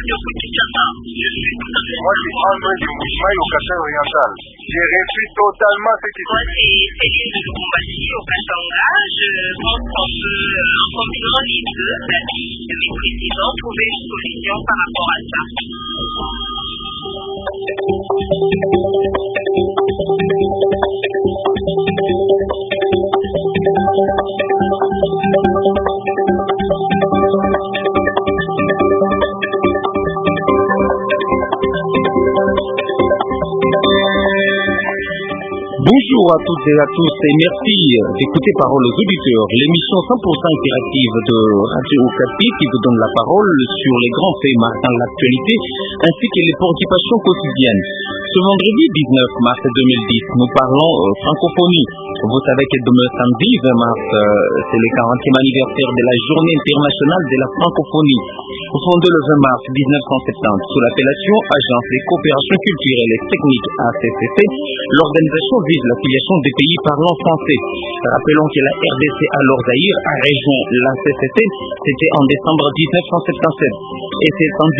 Moi, je suis André du Mouchmaï au Kasai oriental. J'ai reçu totalement ce qui se fait. Moi, c'est Céline de Lumbumbashi au Katanga. Je pense qu'on peut, en combinant les deux, de mes présidents, trouver une solution par rapport à ça. Bonjour à toutes et à tous et merci d'écouter Parole aux auditeurs, l'émission 100% interactive de Radio Okapi qui vous donne la parole sur les grands faits marquant l'actualité ainsi que les préoccupations quotidiennes. Ce vendredi 19 mars 2010, nous parlons francophonie. Vous savez que demain samedi 20 mars, c'est le 40e anniversaire de la Journée internationale de la francophonie. Fondée le 20 mars 1970 sous l'appellation Agence des coopérations culturelles et techniques ACCT, l'organisation vise l'affiliation des pays parlant français. Rappelons que la RDC alors Zaïre a rejoint l'ACCT, c'était en décembre 1977. Et c'est en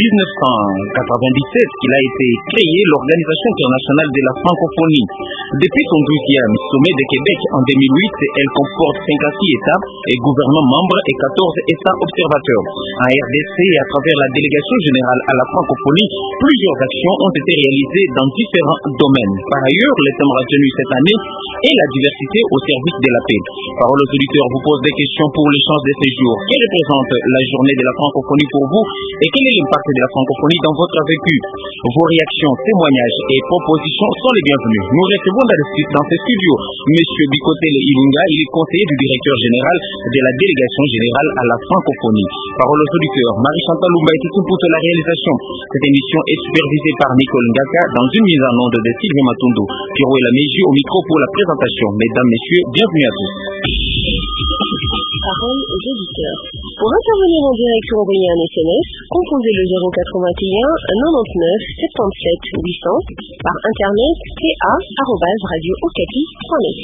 1997 qu'il a été créé l'Organisation internationale de la francophonie. Depuis son 12e sommet de Québec en 2008, elle comporte 56 États et gouvernements membres et 14 États observateurs. En RDC et à travers la délégation générale à la francophonie, plusieurs actions ont été réalisées dans différents domaines. Par ailleurs, le thème retenu cette année est la diversité au service de la paix. Parole aux auditeurs vous pose des questions pour l'échange de ces jours. Que représente la journée de la francophonie pour vous et quel est l'impact de la francophonie dans votre vécu? Vos réactions, témoignages et propositions sont les bienvenus. Nous recevons dans ces studios Monsieur Bikotel Ilunga, il est conseiller du directeur général de la délégation générale à la francophonie. Parole aux auditeurs, Marie-Chantal Lumba est ici pour la réalisation. Cette émission est supervisée par Nicole Ngaka dans une mise en onde de Sylvie Matundo. Pierrot et la Mégie au micro pour la présentation. Mesdames, Messieurs, bienvenue à tous. Parole aux auditeurs. Pour intervenir en direct ou envoyer un SMS, composez le 081 99 77 800 par internet ca@radiookapi.net.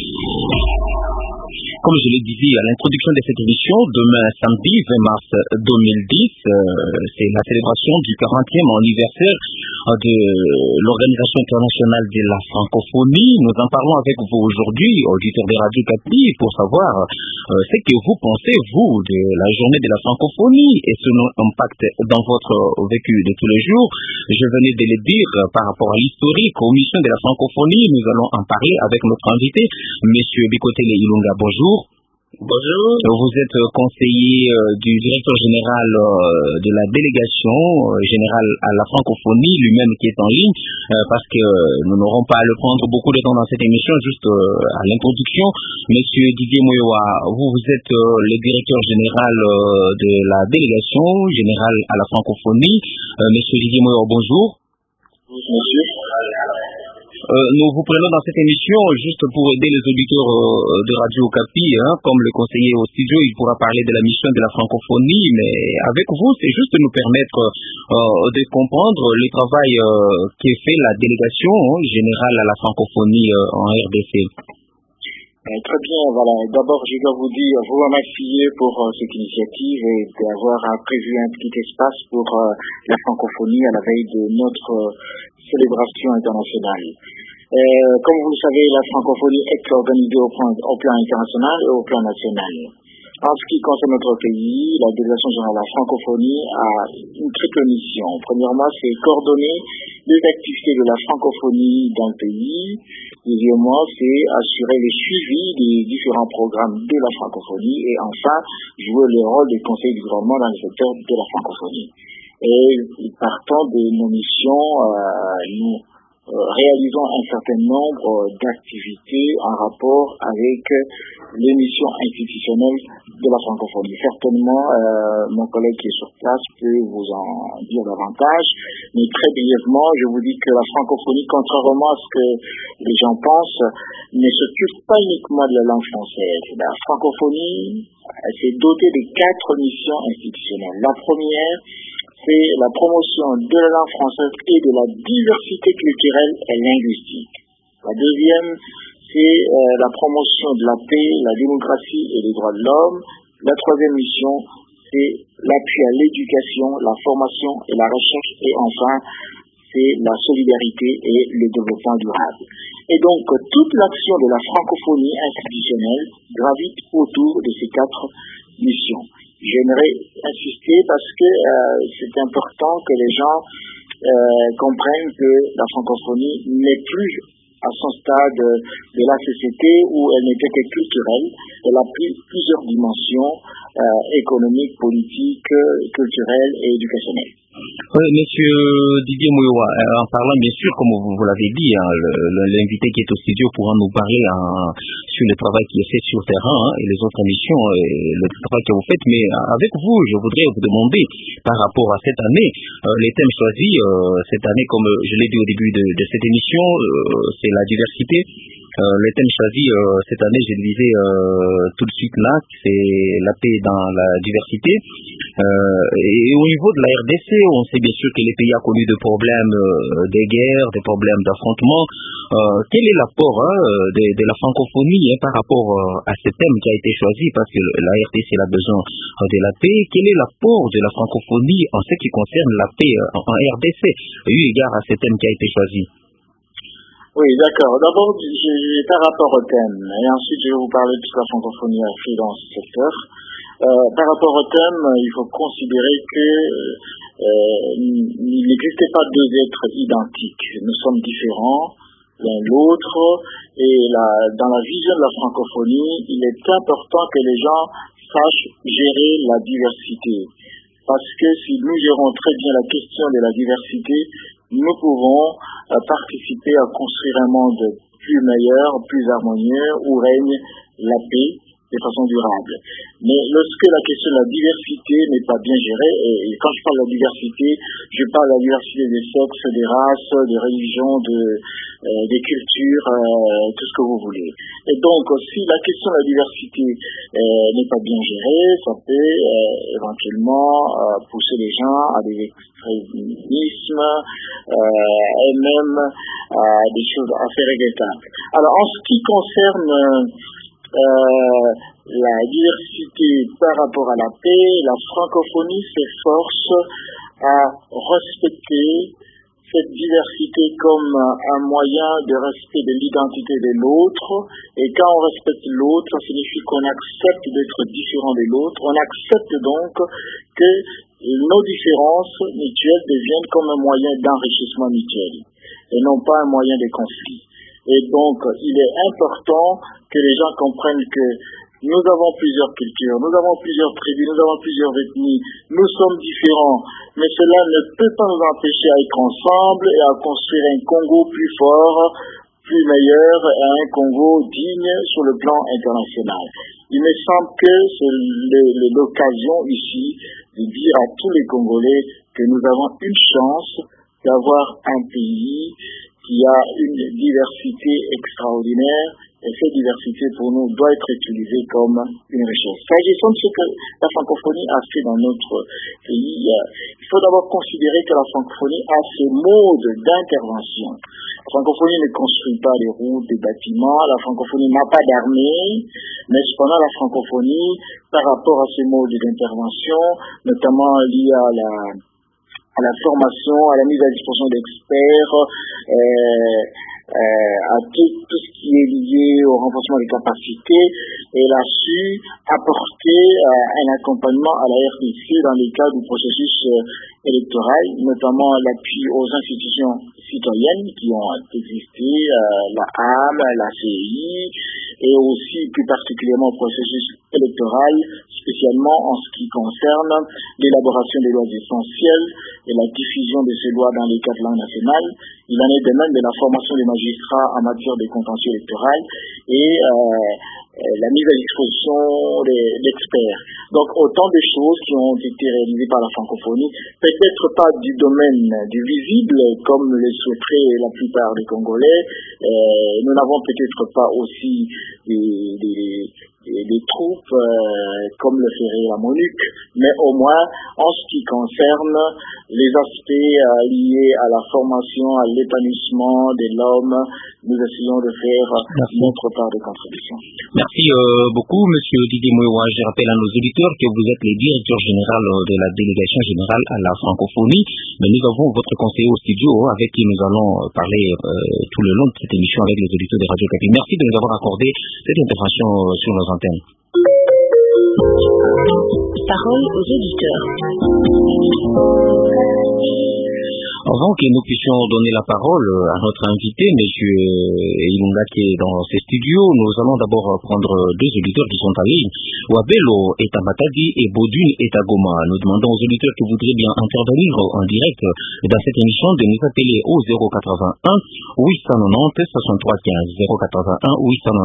Comme je le disais à l'introduction de cette émission, demain samedi 20 mars 2010, c'est la célébration du 40e anniversaire de l'Organisation internationale de la francophonie. Nous en parlons avec vous aujourd'hui, auditeurs de Radio Okapi, pour savoir ce que vous pensez, vous, de la journée de la francophonie et son impact dans votre vécu de tous les jours. Je venais de le dire par rapport à l'historique, aux missions de la francophonie. Nous allons en parler avec notre invité, Monsieur Bikotel Ilunga. Bonjour. Bonjour. Vous êtes conseiller du directeur général de la délégation générale à la francophonie, lui-même qui est en ligne, parce que nous n'aurons pas à le prendre beaucoup de temps dans cette émission, juste à l'introduction. Monsieur Didier Moyoa, vous êtes le directeur général de la délégation générale à la francophonie. Monsieur Didier Moyoa, bonjour. Monsieur. Nous vous prenons dans cette émission juste pour aider les auditeurs de Radio Okapi, comme le conseiller au studio, il pourra parler de la mission de la francophonie, mais avec vous, c'est juste de nous permettre de comprendre le travail qui est fait la délégation générale à la francophonie en RDC. Très bien, voilà. D'abord, je dois vous dire, vous remercier pour cette initiative et d'avoir prévu un petit espace pour la francophonie à la veille de notre célébration internationale. Comme vous le savez, la francophonie est organisée au plan international et au plan national. En ce qui concerne notre pays, la délégation générale à la francophonie a une triple mission. Premièrement, c'est coordonner les activités de la francophonie dans le pays. Deuxièmement, c'est assurer le suivi des différents programmes de la francophonie. Et enfin, jouer le rôle des conseils du gouvernement dans le secteur de la francophonie. Et partant de nos missions, nous réalisons un certain nombre d'activités en rapport avec les missions institutionnelles de la francophonie. Certainement, mon collègue qui est sur place peut vous en dire davantage, mais très brièvement, je vous dis que la francophonie, contrairement à ce que les gens pensent, ne s'occupe pas uniquement de la langue française. La francophonie s'est dotée de 4 missions institutionnelles. La première, c'est la promotion de la langue française et de la diversité culturelle et linguistique. La deuxième, c'est la promotion de la paix, la démocratie et les droits de l'homme. La troisième mission, c'est l'appui à l'éducation, la formation et la recherche, et enfin, c'est la solidarité et le développement durable. Et donc, toute l'action de la francophonie institutionnelle gravite autour de ces 4 missions. J'aimerais insister parce que c'est important que les gens comprennent que la francophonie n'est plus à son stade de la société où elle n'était que culturelle. Elle a pris plusieurs dimensions économiques, politiques, culturelles et éducationnelles. Oui, monsieur Didier Mouyoua, en parlant bien sûr, comme vous l'avez dit, l'invité qui est au studio pourra nous parler sur le travail qui est fait sur le terrain et les autres missions et le travail que vous faites. Mais avec vous, je voudrais vous demander, par rapport à cette année, les thèmes choisis, cette année, comme je l'ai dit au début de cette émission, c'est la diversité. Les thèmes choisis cette année, je le disais tout de suite là, c'est la paix dans la diversité. Et au niveau de la RDC, on sait bien sûr que les pays ont connu des problèmes des guerres, des problèmes d'affrontement. Quel est l'apport de la francophonie par rapport à ce thème qui a été choisi, parce que la RDC a besoin de la paix? Quel est l'apport de la francophonie en ce qui concerne la paix en RDC, eu égard à ce thème qui a été choisi? Oui, d'accord. D'abord, par rapport au thème, et ensuite je vais vous parler de ce que la francophonie a fait dans ce secteur. Par rapport au thème, il faut considérer que il n'existait pas 2 êtres identiques. Nous sommes différents l'un l'autre, et dans la vision de la francophonie, il est important que les gens sachent gérer la diversité. Parce que si nous gérons très bien la question de la diversité, nous pouvons participer à construire un monde plus meilleur, plus harmonieux, où règne la paix de façon durable. Mais lorsque la question de la diversité n'est pas bien gérée, et quand je parle de la diversité, je parle de la diversité des sexes, des races, des religions, des cultures, tout ce que vous voulez. Et donc, si la question de la diversité n'est pas bien gérée, ça peut éventuellement pousser les gens à des extrémismes et même à des choses assez regrettables. Alors, en ce qui concerne la diversité par rapport à la paix, la francophonie s'efforce à respecter cette diversité comme un moyen de respect de l'identité de l'autre. Et quand on respecte l'autre, ça signifie qu'on accepte d'être différent de l'autre. On accepte donc que nos différences mutuelles deviennent comme un moyen d'enrichissement mutuel et non pas un moyen de conflit. Et donc, il est important que les gens comprennent que nous avons plusieurs cultures, nous avons plusieurs tribus, nous avons plusieurs ethnies, nous sommes différents, mais cela ne peut pas nous empêcher à être ensemble et à construire un Congo plus fort, plus meilleur, et un Congo digne sur le plan international. Il me semble que c'est l'occasion ici de dire à tous les Congolais que nous avons une chance d'avoir un pays qui a une diversité extraordinaire, et cette diversité pour nous doit être utilisée comme une richesse. S'agissant de ce que la francophonie a fait dans notre pays, il faut d'abord considérer que la francophonie a ce mode d'intervention. La francophonie ne construit pas des routes, des bâtiments, la francophonie n'a pas d'armée, mais cependant la francophonie, par rapport à ce mode d'intervention, notamment lié à la formation, à la mise à disposition d'experts, à tout ce qui est lié au renforcement des capacités, elle a su apporter un accompagnement à la RDC dans le cadre du processus électoral, notamment l'appui aux institutions citoyennes qui ont existé, la AM, la CI, et aussi plus particulièrement au processus électoral, spécialement en ce qui concerne l'élaboration des lois essentielles et la diffusion de ces lois dans les cadres langues nationales. Il en est de même de la formation des magistrats en matière de contentieux électoral et la mise à disposition d'experts. Donc autant de choses qui ont été réalisées par la francophonie, peut-être pas du domaine du visible comme le souhaiteraient la plupart des Congolais. Nous n'avons peut-être pas aussi des des troupes comme le ferait la MONUC, mais au moins en ce qui concerne les aspects liés à la formation, à l'épanouissement de l'homme, nous essayons de faire notre part de contribution. Merci beaucoup, Monsieur Didier Mouewa. Je rappelle à nos auditeurs que vous êtes le directeur général de la délégation générale à la francophonie, mais nous avons votre conseiller au studio avec qui nous allons parler tout le long de cette émission avec les auditeurs de Radio Okapi. Merci de nous avoir accordé cette intervention sur nos antennes. Parole aux auditeurs. Avant que nous puissions donner la parole à notre invité, M. Ilunga, qui est dans ses studios, nous allons d'abord prendre deux auditeurs qui sont en ligne. Wabelo est à Matadi et Bodune est à Goma. Nous demandons aux auditeurs qui voudraient bien intervenir en direct dans cette émission de nous appeler au 081 890 6315. 081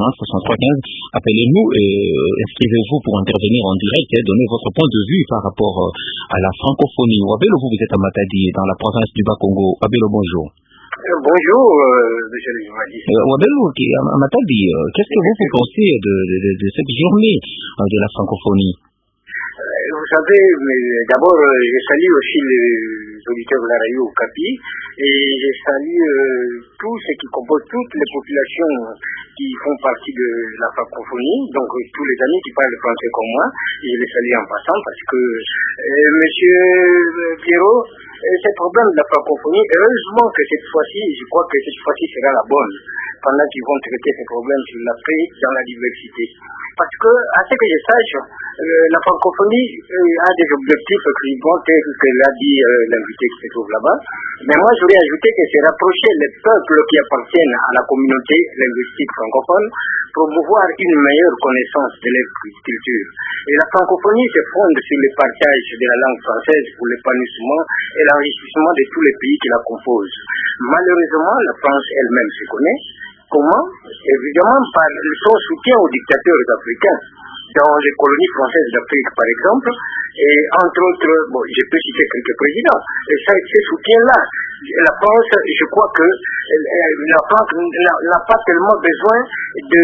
890 6315. Appelez-nous et inscrivez-vous pour intervenir en direct et donner votre point de vue par rapport à la francophonie. Wabelo, vous êtes à Matadi, dans la province du Bas-Congo. Wabelo, bonjour. Bonjour, monsieur le journaliste. Wabelo, à Matadi, qu'est-ce que vous pensez de cette journée de la francophonie? Vous savez, mais d'abord, je salue aussi les auditeurs de la radio Okapi et je salue tous ceux qui composent toutes les populations qui font partie de la francophonie, donc tous les amis qui parlent français comme moi, et je les salue en passant parce que, monsieur Pierrot, ce problème de la francophonie, heureusement que cette fois-ci, je crois que cette fois-ci sera la bonne, pendant qu'ils vont traiter ce problème sur la paix dans la diversité. Parce que, à ce que je sache, la francophonie a des objectifs suivants, tel que l'a dit l'invité qui se trouve là-bas. Mais moi, je voulais ajouter que c'est rapprocher les peuples qui appartiennent à la communauté linguistique francophone, promouvoir une meilleure connaissance de leur culture. Et la francophonie se fonde sur le partage de la langue française pour l'épanouissement et l'enrichissement de tous les pays qui la composent. Malheureusement, la France elle-même se connaît. Comment? Évidemment par son soutien aux dictateurs africains dans les colonies françaises d'Afrique, par exemple, et entre autres, bon, je peux citer quelques présidents. Et ça, ces soutiens-là, la France, je crois que la France n'a pas tellement besoin de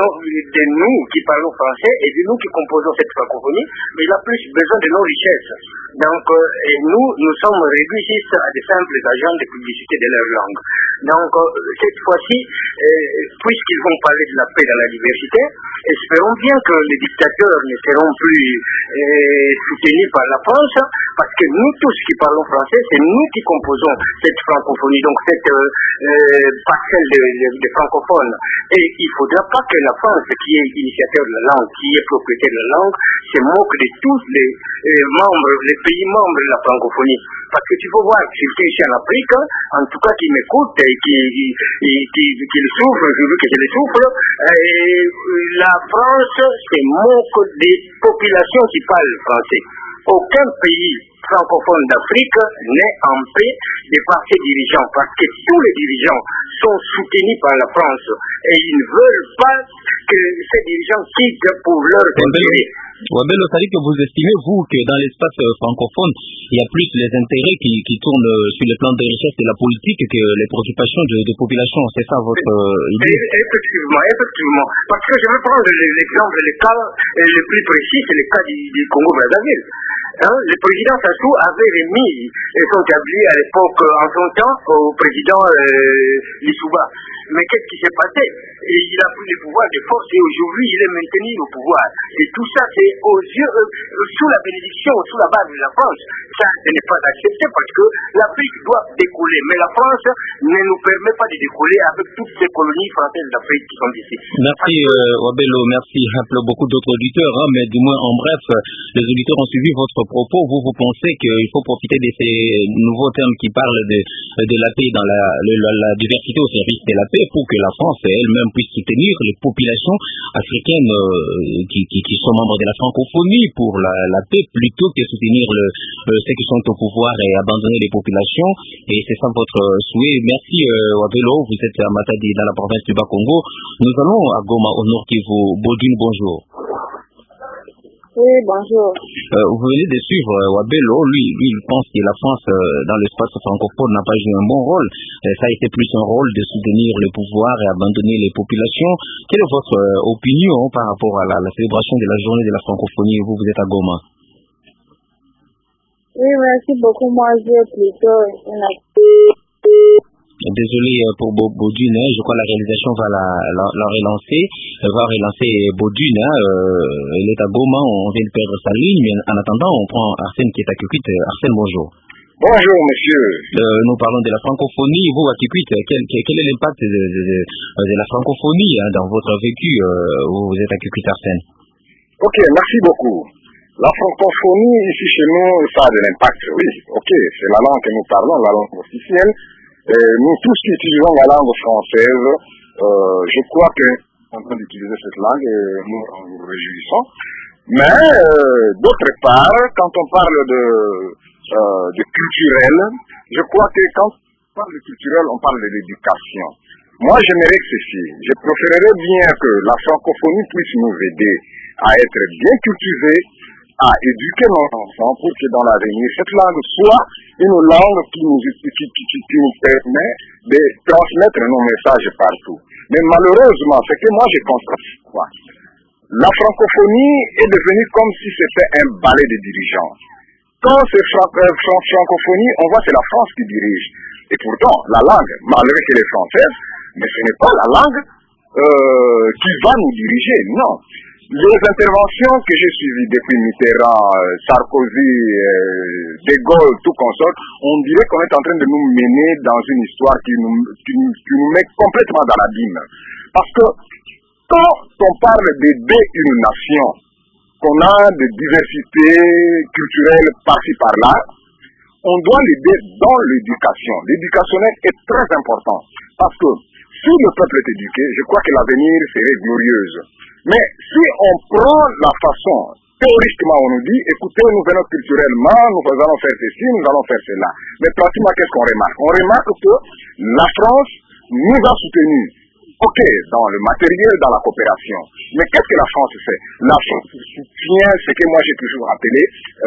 nous qui parlons français et de nous qui composons cette francophonie, mais il a plus besoin de nos richesses. Donc, nous sommes réduits juste à des simples agents de publicité de leur langue. Donc, cette fois-ci, puisqu'ils vont parler de la paix dans la diversité, espérons bien que les dictateurs ne seront plus soutenus par la France, parce que nous tous qui parlons français, c'est nous qui composons cette francophonie, donc cette parcelle de francophones. Et il ne faudra pas que la France, qui est initiateur de la langue, qui est propriétaire de la langue, se moque de tous les pays membres de la francophonie. Parce que tu peux voir, quelqu'un ici en Afrique, en tout cas qui m'écoute et qui le souffre, je veux que je le souffre, la France se moque des populations qui parlent français. Aucun pays francophone d'Afrique n'est en paix de par ses dirigeants, parce que tous les dirigeants sont soutenus par la France et ils ne veulent pas que ces dirigeants quittent pour leurs intérêts. Wabelo, c'est-à-dire que vous estimez, vous, que dans l'espace francophone, il y a plus les intérêts qui tournent sur le plan de richesse de la politique que les préoccupations de population. C'est ça votre idée? Effectivement. Parce que je vais prendre l'exemple, le cas le plus précis, c'est le cas du Congo-Brazzaville. Le président Sassou avait remis son tablier à l'époque, en son temps, au président Lissouba. Mais qu'est-ce qui s'est passé? Et il a pris le pouvoir de force et aujourd'hui il est maintenu au pouvoir. Et tout ça c'est aux yeux, sous la bénédiction, sous la base de la France. Ça, ce n'est pas accepté parce que l'Afrique doit décoller. Mais la France ne nous permet pas de décoller avec toutes ces colonies françaises d'Afrique qui sont ici. Merci Wabelo, merci. Rappelez beaucoup d'autres auditeurs, mais du moins en bref, les auditeurs ont suivi votre propos. Vous pensez qu'il faut profiter de ces nouveaux termes qui parlent de la paix dans la diversité au service de la paix pour que la France elle-même puisse soutenir les populations africaines qui sont membres de la francophonie pour la paix plutôt que soutenir ceux qui sont au pouvoir et abandonner les populations. Et c'est ça votre souhait. Merci Wabelo, vous êtes à Matadi dans la province du Bas-Congo. Nous allons à Goma au Nord Kivu. Bodune, bonjour. Oui, bonjour. Vous venez de suivre Wabelo, lui il pense que la France dans l'espace francophone n'a pas joué un bon rôle. Ça a été plus un rôle de soutenir le pouvoir et abandonner les populations. Quelle est votre opinion par rapport à la célébration de la journée de la francophonie? Vous êtes à Goma. Oui, merci beaucoup. Moi, j'ai plutôt Désolé pour Baudune, je crois que la réalisation va la relancer, va relancer Baudune. Elle est à Goma, on vient de perdre sa ligne, mais en attendant, on prend Arsène qui est à Kikwit. Arsène, bonjour. Bonjour, monsieur. Nous parlons de la francophonie. Vous, à Kikwit, quel est l'impact de la francophonie dans votre vécu? Vous êtes à Kikwit, Arsène. Ok, merci beaucoup. La francophonie, ici chez nous, ça a de l'impact, oui. Ok, c'est la langue que nous parlons, la langue officielle. Nous tous qui utilisons la langue française, je crois que nous sommes en train d'utiliser cette langue et nous nous réjouissons. Mais, d'autre part, quand on parle de culturel, je crois que quand on parle de culturel, on parle de l'éducation. Moi, j'aimerais que ceci. Je préférerais bien que la francophonie puisse nous aider à être bien cultivés, à éduquer nos enfants pour que dans l'avenir, cette langue soit une langue qui nous permet de transmettre nos messages partout. Mais malheureusement, ce que moi je constate, c'est quoi? La francophonie est devenue comme si c'était un ballet de dirigeants. Quand c'est francophonie, on voit que c'est la France qui dirige. Et pourtant, la langue, malgré qu'elle est française, mais ce n'est pas la langue qui va nous diriger, non. Les interventions que j'ai suivies depuis Mitterrand, Sarkozy, De Gaulle, tout consort, on dirait qu'on est en train de nous mener dans une histoire qui nous met complètement dans l'abîme. Parce que quand on parle d'aider une nation, qu'on a de diversité culturelle par-ci par-là, on doit l'aider dans l'éducation. L'éducation est très important. Parce que si le peuple est éduqué, je crois que l'avenir serait glorieuse. Mais si on prend la façon, théoriquement on nous dit, écoutez, nous venons culturellement, nous allons faire ceci, nous allons faire cela. Mais pratiquement, qu'est-ce qu'on remarque? On remarque que la France nous a soutenus. Ok, dans le matériel, dans la coopération. Mais qu'est-ce que la France fait? La France soutient ce que moi j'ai toujours appelé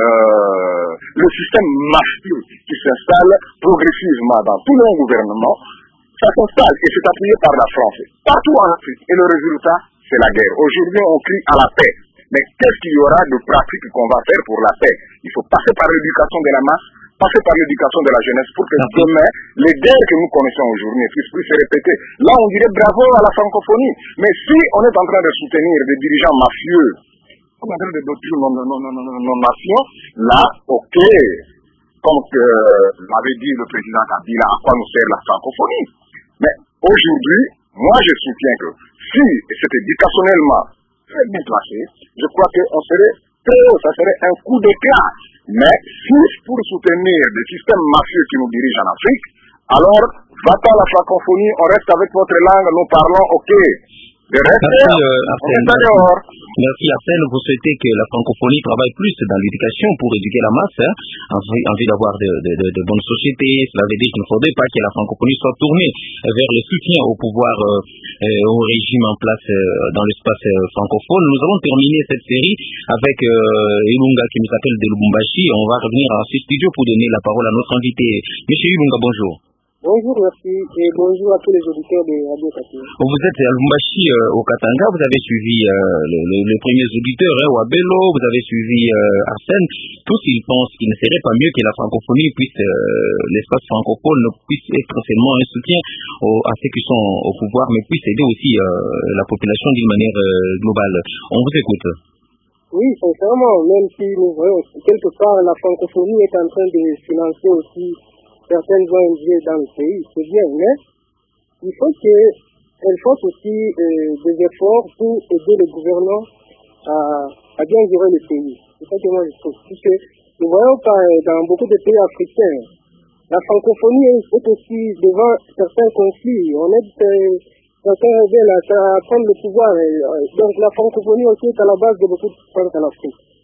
le système mafieux qui s'installe progressivement dans tout le gouvernement. Ça s'installe et c'est appuyé par la France. Partout en Afrique. Et le résultat, c'est la guerre. Aujourd'hui, on crie à la paix. Mais qu'est-ce qu'il y aura de pratique qu'on va faire pour la paix? Il faut passer par l'éducation de la masse, passer par l'éducation de la jeunesse pour que demain, les guerres que nous connaissons aujourd'hui ne puissent plus se répéter. Là, on dirait bravo à la francophonie. Mais si on est en train de soutenir des dirigeants mafieux, on est en train de détruire nos nations, là, ok, comme l'avait dit le président Kabila, à quoi nous sert la francophonie? Mais aujourd'hui, moi je soutiens que si c'est éducationnellement très bien placé, je crois que ça serait un coup d'éclat. Mais si pour soutenir des systèmes mafieux qui nous dirigent en Afrique, alors va-t-on à la francophonie, on reste avec votre langue, nous parlons, ok. Merci Arsène, vous souhaitez que la francophonie travaille plus dans l'éducation pour éduquer la masse, en vue d'avoir de bonnes sociétés. Cela veut dire qu'il ne faudrait pas que la francophonie soit tournée vers le soutien au pouvoir, au régime en place dans l'espace francophone. Nous allons terminer cette série avec Ilunga qui nous appelle de Lubumbashi. On va revenir à ce studio pour donner la parole à notre invité. Monsieur Ilunga, bonjour. Bonjour, merci, et bonjour à tous les auditeurs de Radio Kapi. Vous êtes à Lubumbashi au Katanga, vous avez suivi les premiers auditeurs, Wabelo, vous avez suivi Arsène. Tous ils pensent qu'il ne serait pas mieux que la francophonie puisse, l'espace francophone puisse être seulement un soutien à ceux qui sont au pouvoir, mais puisse aider aussi la population d'une manière globale. On vous écoute. Oui, sincèrement, même si nous voyons quelque part la francophonie est en train de financer aussi certaines ONG dans le pays, c'est bien, mais il faut qu'elles fassent aussi des efforts pour aider le gouvernement à bien gérer le pays. C'est ça que moi je trouve. Puisque nous voyons dans beaucoup de pays africains, la francophonie est aussi devant certains conflits. On est certains veulent à prendre le pouvoir. Donc la francophonie aussi est à la base de beaucoup de choses en Afrique.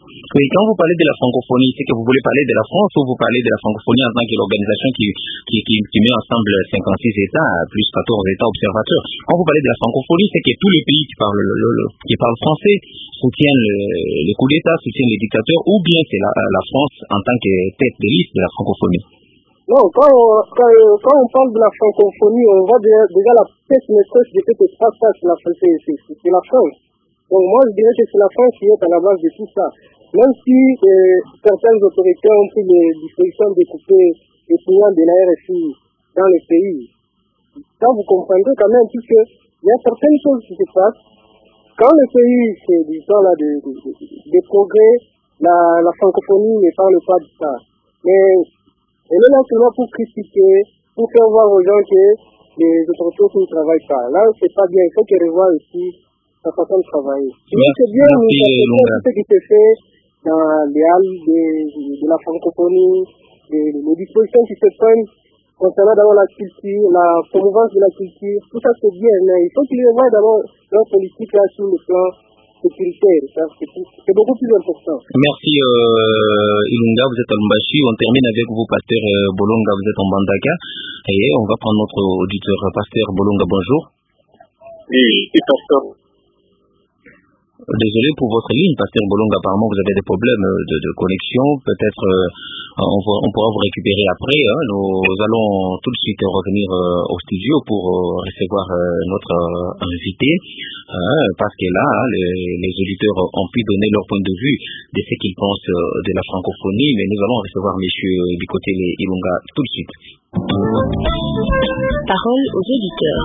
Oui, quand vous parlez de la francophonie, c'est que vous voulez parler de la France ou vous parlez de la francophonie en tant que l'organisation qui met ensemble 56 États plus 14 États observateurs. Quand vous parlez de la francophonie, c'est que tous les pays qui parlent français soutiennent le coup d'État, soutiennent les dictateurs, ou bien c'est la France en tant que tête de liste de la francophonie. Non, quand on parle de la francophonie, on voit déjà la tête maîtresse de cet espace-là, c'est la France. Donc moi, je dirais que c'est la France qui est à la base de tout ça. Même si certaines autorités ont pris des dispositions de couper les signaux de la RFI dans les pays, ça vous comprendrez quand même, puisqu'il y a certaines choses qui se passent. Quand le pays fait des progrès, la francophonie ne parle pas de ça. Mais elle est là seulement pour critiquer, pour faire voir aux gens que les autorités ne travaillent pas. Là, c'est pas bien. Il faut qu'ils revoient aussi sa façon de travailler. C'est bien, nous acceptons tout ce qui se fait dans les halles de la francophonie, les dispositions qui se prennent concernant d'abord la culture, la promotion de la culture. Tout ça, c'est bien, mais il faut qu'ils revoient d'abord leur politique là sur le plan sécuritaire. C'est beaucoup plus important. Merci Ilunga, vous êtes à Lumbashi. On termine avec vous, Pasteur Bolonga, vous êtes en Bandaka. Et on va prendre notre auditeur, Pasteur Bolonga, bonjour. Oui, pasteur. Désolé pour votre ligne, Pasteur Bolonga, apparemment vous avez des problèmes de connexion. Peut-être on pourra vous récupérer après. Nous allons tout de suite revenir au studio pour recevoir notre invité. Parce que là, les auditeurs ont pu donner leur point de vue de ce qu'ils pensent de la francophonie, mais nous allons recevoir monsieur Bikotele Ilunga tout de suite. Parole aux auditeurs.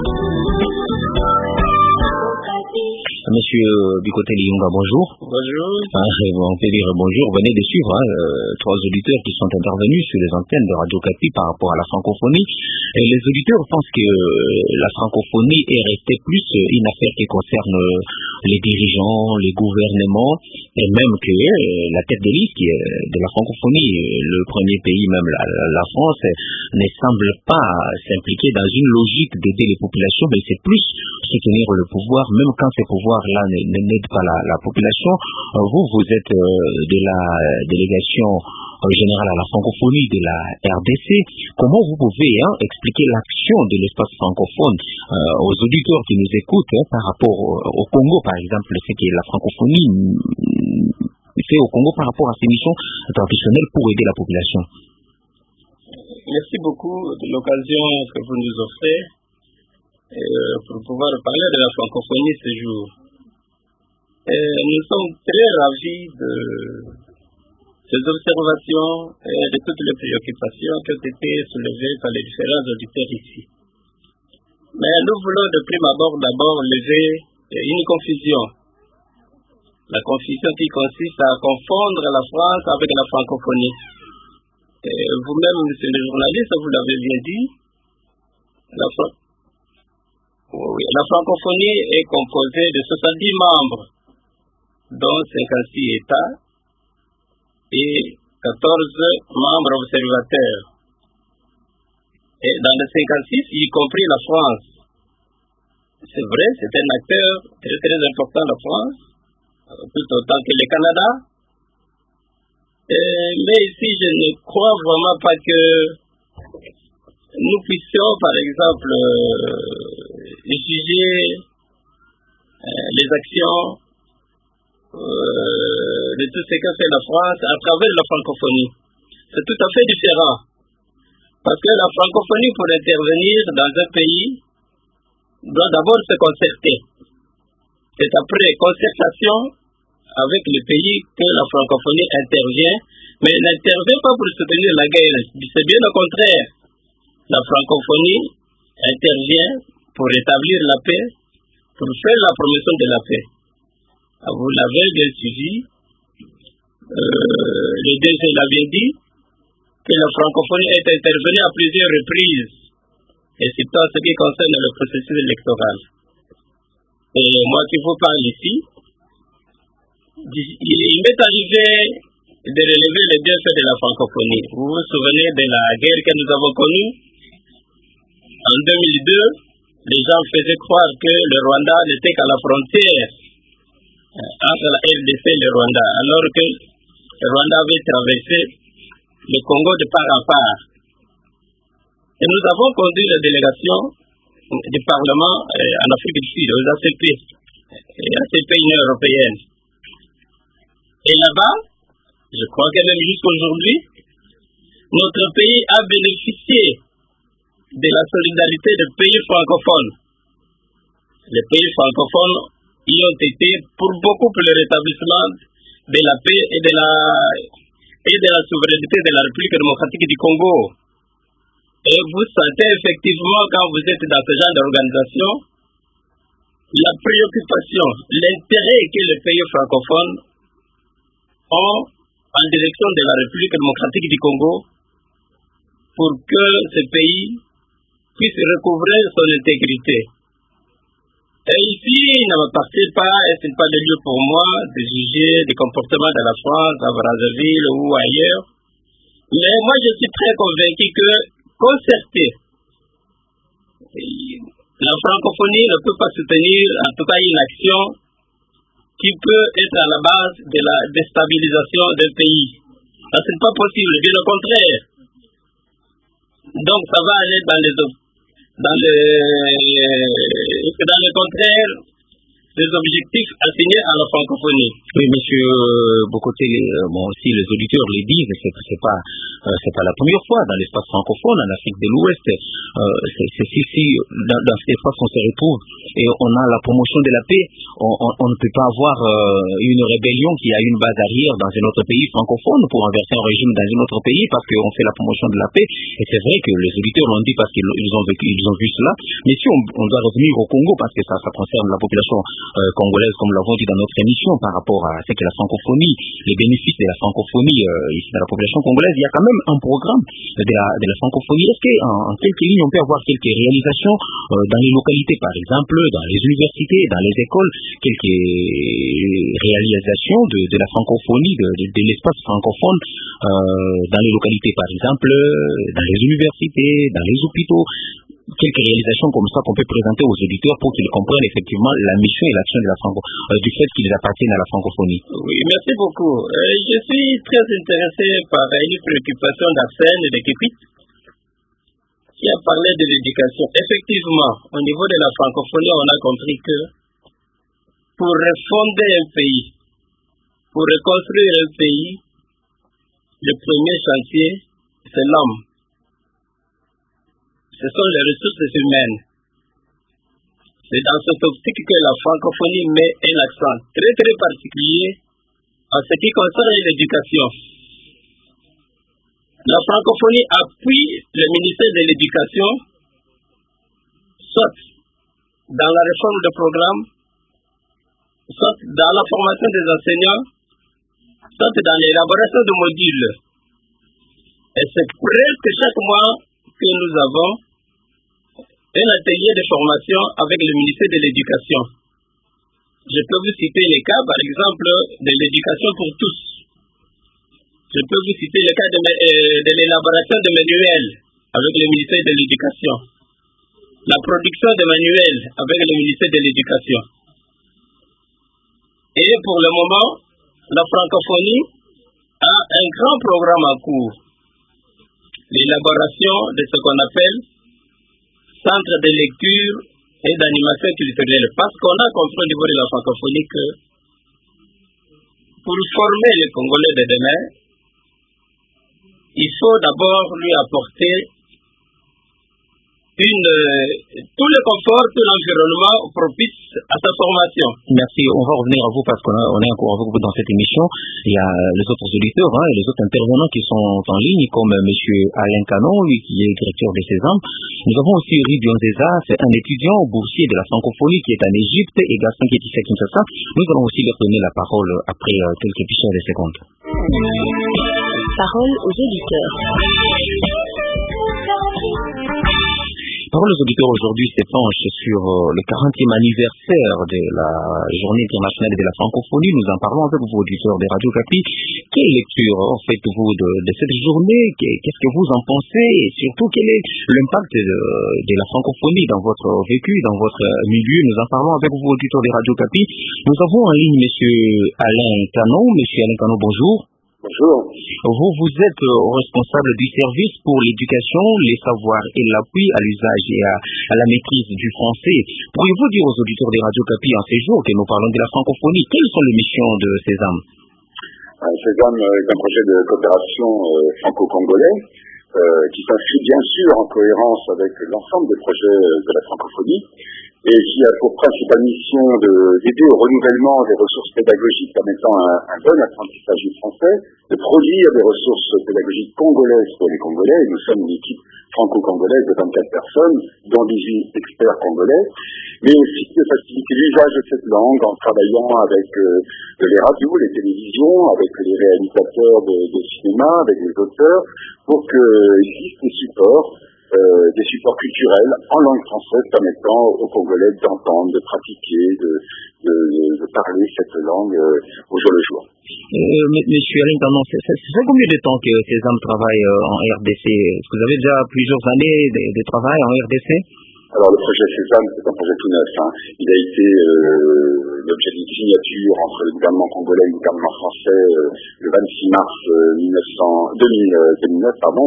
Monsieur Bikotele Ilunga, bonjour. Bonjour. On peut dire bonjour. Venez de suivre 3 auditeurs qui sont intervenus sur les antennes de Radio Okapi par rapport à la francophonie. Et les auditeurs pensent que la francophonie est restée plus une affaire qui concerne les dirigeants, les gouvernements, et même que la tête de liste de la francophonie, le premier pays, même la France, ne semble pas s'impliquer dans une logique d'aider les populations, mais c'est plus soutenir le pouvoir, même quand ce pouvoir-là n'aide pas la population. Vous êtes de la délégation générale à la francophonie de la RDC. Comment vous pouvez expliquer l'action de l'espace francophone aux auditeurs qui nous écoutent par rapport au Congo, par exemple, ce que la francophonie fait au Congo par rapport à ses missions traditionnelles pour aider la population? Merci beaucoup de l'occasion que vous nous offrez pour pouvoir parler de la francophonie ce jour. Nous sommes très ravis de ces observations et de toutes les préoccupations qui ont été soulevées par les différents auditeurs ici. Mais nous voulons de prime abord d'abord lever une confusion. La confusion qui consiste à confondre la France avec la francophonie. Vous-même, monsieur le journaliste, vous l'avez bien dit, la francophonie est composée de 70 membres, dont 56 États et 14 membres observateurs. Et dans les 56, y compris la France. C'est vrai, c'est un acteur très très important, la France, tout autant que le Canada. Mais ici, je ne crois vraiment pas que nous puissions, par exemple, juger les actions de tout ce que fait la France à travers la francophonie. C'est tout à fait différent. Parce que la francophonie, pour intervenir dans un pays, doit d'abord se concerter. C'est après concertation avec le pays que la francophonie intervient, mais elle n'intervient pas pour soutenir la guerre. C'est bien au contraire. La francophonie intervient pour rétablir la paix, pour faire la promotion de la paix. Vous l'avez bien suivi, le DG l'a bien dit, que la francophonie est intervenue à plusieurs reprises, et surtout en ce qui concerne le processus électoral. Et moi qui vous parle ici, il m'est arrivé de relever les bienfaits de la francophonie. Vous vous souvenez de la guerre que nous avons connue en 2002, les gens faisaient croire que le Rwanda n'était qu'à la frontière entre la RDC et le Rwanda, alors que Rwanda avait traversé le Congo de part en part. Et nous avons conduit la délégation du Parlement en Afrique du Sud, aux ACP, et ACP Union Européenne. Et là-bas, je crois que même jusqu'aujourd'hui, notre pays a bénéficié de la solidarité des pays francophones. Les pays francophones y ont été pour beaucoup pour le rétablissement de la paix et de la souveraineté de la République démocratique du Congo. Et vous sentez effectivement, quand vous êtes dans ce genre d'organisation, la préoccupation, l'intérêt que les pays francophones ont en direction de la République démocratique du Congo pour que ce pays puisse recouvrer son intégrité. Et ici, il ne m'appartient pas, et ce n'est pas le lieu pour moi de juger des comportements de la France, à Brazzaville ou ailleurs. Mais moi, je suis très convaincu que concerter la francophonie ne peut pas soutenir, en tout cas, une action qui peut être à la base de la déstabilisation d'un pays. Ça, ce n'est pas possible, bien au contraire. Donc, ça va aller dans le contraire des objectifs assignés à la francophonie. Oui, monsieur Bokoté, aussi les auditeurs le disent, c'est pas la première fois dans l'espace francophone en Afrique de l'Ouest. C'est ici, dans cet espace, on se retrouve et on a la promotion de la paix. On ne peut pas avoir une rébellion qui a une base arrière dans un autre pays francophone pour renverser un régime dans un autre pays parce qu'on fait la promotion de la paix. Et c'est vrai que les auditeurs l'ont dit parce qu'ils ont vu cela. Mais si on doit revenir au Congo parce que ça concerne la population congolaise, comme nous l'avons dit dans notre émission, par rapport à ce que la francophonie, les bénéfices de la francophonie ici dans la population congolaise, il y a quand même un programme de la francophonie. Est-ce qu'en quelques lignes, on peut avoir quelques réalisations dans les localités, par exemple, dans les universités, dans les écoles, quelques réalisations de la francophonie, de l'espace francophone dans les localités, par exemple, dans les universités, dans les hôpitaux? Quelques réalisations comme ça qu'on peut présenter aux auditeurs pour qu'ils comprennent effectivement la mission et l'action de la du fait qu'ils appartiennent à la francophonie. Oui, merci beaucoup. Je suis très intéressé par une préoccupation d'Arsène et de Kipit qui a parlé de l'éducation. Effectivement, au niveau de la francophonie, on a compris que pour refonder un pays, pour reconstruire un pays, le premier chantier, c'est l'homme. Ce sont les ressources humaines. C'est dans cette optique que la francophonie met un accent très très particulier en ce qui concerne l'éducation. La francophonie appuie le ministère de l'Éducation, soit dans la réforme de programme, soit dans la formation des enseignants, soit dans l'élaboration de modules. Et c'est presque chaque mois que nous avons un atelier de formation avec le ministère de l'Éducation. Je peux vous citer les cas, par exemple, de l'éducation pour tous. Je peux vous citer le cas de l'élaboration de manuels avec le ministère de l'Éducation. La production de manuels avec le ministère de l'Éducation. Et pour le moment, la francophonie a un grand programme en cours. L'élaboration de ce qu'on appelle centre de lecture et d'animation culturelle. Parce qu'on a compris au niveau de la francophonie que pour former les Congolais de demain, il faut d'abord lui apporter tout le confort, tout l'environnement propice à sa formation. Merci. On va revenir à vous parce qu'on est encore avec vous dans cette émission. Il y a les autres auditeurs et les autres intervenants qui sont en ligne, comme M. Alain Canon, lui qui est directeur de Sésame. Nous avons aussi Uri Bionzeza, c'est un étudiant boursier de la francophonie qui est en Égypte, et Gaston qui est ici à Kinshasa. Nous allons aussi leur donner la parole après quelques pichons de secondes. Parole aux auditeurs. Parole aux auditeurs aujourd'hui se penche sur le 40e anniversaire de la Journée internationale de la francophonie. Nous en parlons avec vous, auditeurs de Radio Kapi. Quelle lecture faites-vous de cette journée? Qu'est-ce que vous en pensez? Et surtout, quel est l'impact de la francophonie dans votre vécu, dans votre milieu? Nous en parlons avec vous, auditeurs de Radio Kapi. Nous avons en ligne M. Alain Canon. M. Alain Canon, bonjour. Bonjour. Vous êtes responsable du service pour l'éducation, les savoirs et l'appui à l'usage et à la maîtrise du français. Pourriez-vous dire aux auditeurs des Radio Capi en ces jours que nous parlons de la francophonie, quelles sont les missions de Sésame? Sésame est un projet de coopération franco-congolais qui s'inscrit bien sûr en cohérence avec l'ensemble des projets de la francophonie et qui a pour principale mission d'aider au renouvellement des ressources pédagogiques permettant un bon apprentissage du français, de produire des ressources pédagogiques congolaises pour les Congolais. Nous sommes une équipe franco-congolaise de 24 personnes, dont 18 experts congolais, mais aussi de faciliter l'usage de cette langue en travaillant avec les radios, les télévisions, avec les réalisateurs de cinéma, avec les auteurs, pour qu'il existe des supports culturels en langue française permettant aux Congolais d'entendre, de pratiquer, de parler cette langue au jour le jour. Monsieur Alain Tanon, ça fait combien de temps que Sésame travaille en RDC? Est-ce que vous avez déjà plusieurs années de travail en RDC? Alors le projet Sésame, c'est un projet tout neuf. Il a été l'objet d'une signature entre le gouvernement congolais et le gouvernement français le 26 mars 2009,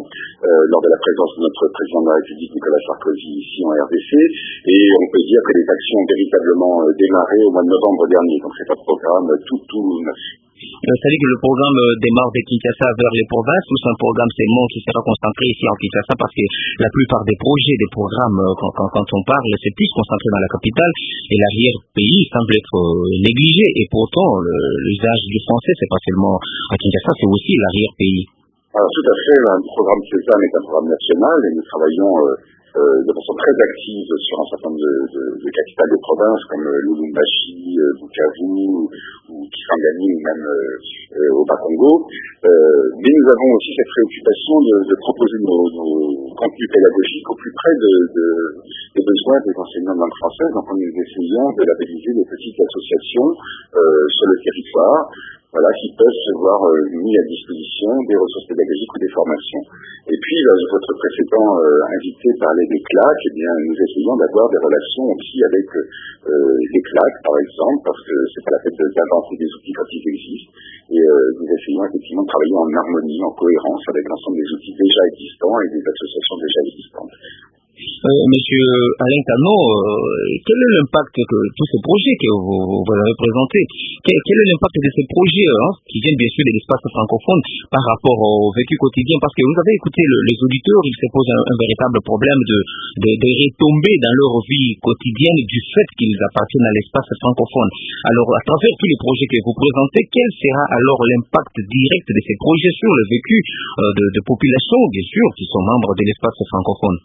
lors de la présence de notre président de la République Nicolas Sarkozy ici en RDC. Et on peut dire que les actions ont véritablement démarré au mois de novembre dernier. Donc c'est un programme tout neuf. C'est-à-dire que le programme démarre de Kinshasa vers les provinces ou c'est un programme seulement qui sera concentré ici en Kinshasa, parce que la plupart des projets, des programmes, quand on parle, c'est plus concentré dans la capitale et l'arrière-pays semble être négligé, et pourtant l'usage du français, c'est pas seulement à Kinshasa, c'est aussi l'arrière-pays. Alors tout à fait, le programme Sésame est un programme national et nous travaillons de façon très active sur un certain nombre de capitales de province comme Lubumbashi, Bukavu ou Kisangani ou même au Bas-Congo. Mais nous avons aussi cette préoccupation de proposer nos contenus pédagogiques au plus près des besoins des enseignants de langue française. Donc nous essayons de labelliser des petites associations sur le territoire, qui peuvent se voir mis à disposition des ressources pédagogiques ou des formations. Et puis, votre précédent invité parlait des CLAC, eh bien, nous essayons d'avoir des relations aussi avec les CLAC, par exemple, parce que c'est pas la peine d'inventer des outils quand ils existent. Et nous essayons effectivement de travailler en harmonie, en cohérence avec l'ensemble des outils déjà existants et des associations déjà existantes. Monsieur Alain Tanon, quel est l'impact de tous ces projets que vous avez présentés? Quel est l'impact de ces projets qui viennent bien sûr de l'espace francophone par rapport au vécu quotidien? Parce que vous avez écouté les auditeurs, ils se posent un véritable problème de retomber dans leur vie quotidienne du fait qu'ils appartiennent à l'espace francophone. Alors, à travers tous les projets que vous présentez, quel sera alors l'impact direct de ces projets sur le vécu de populations, bien sûr, qui sont membres de l'espace francophone?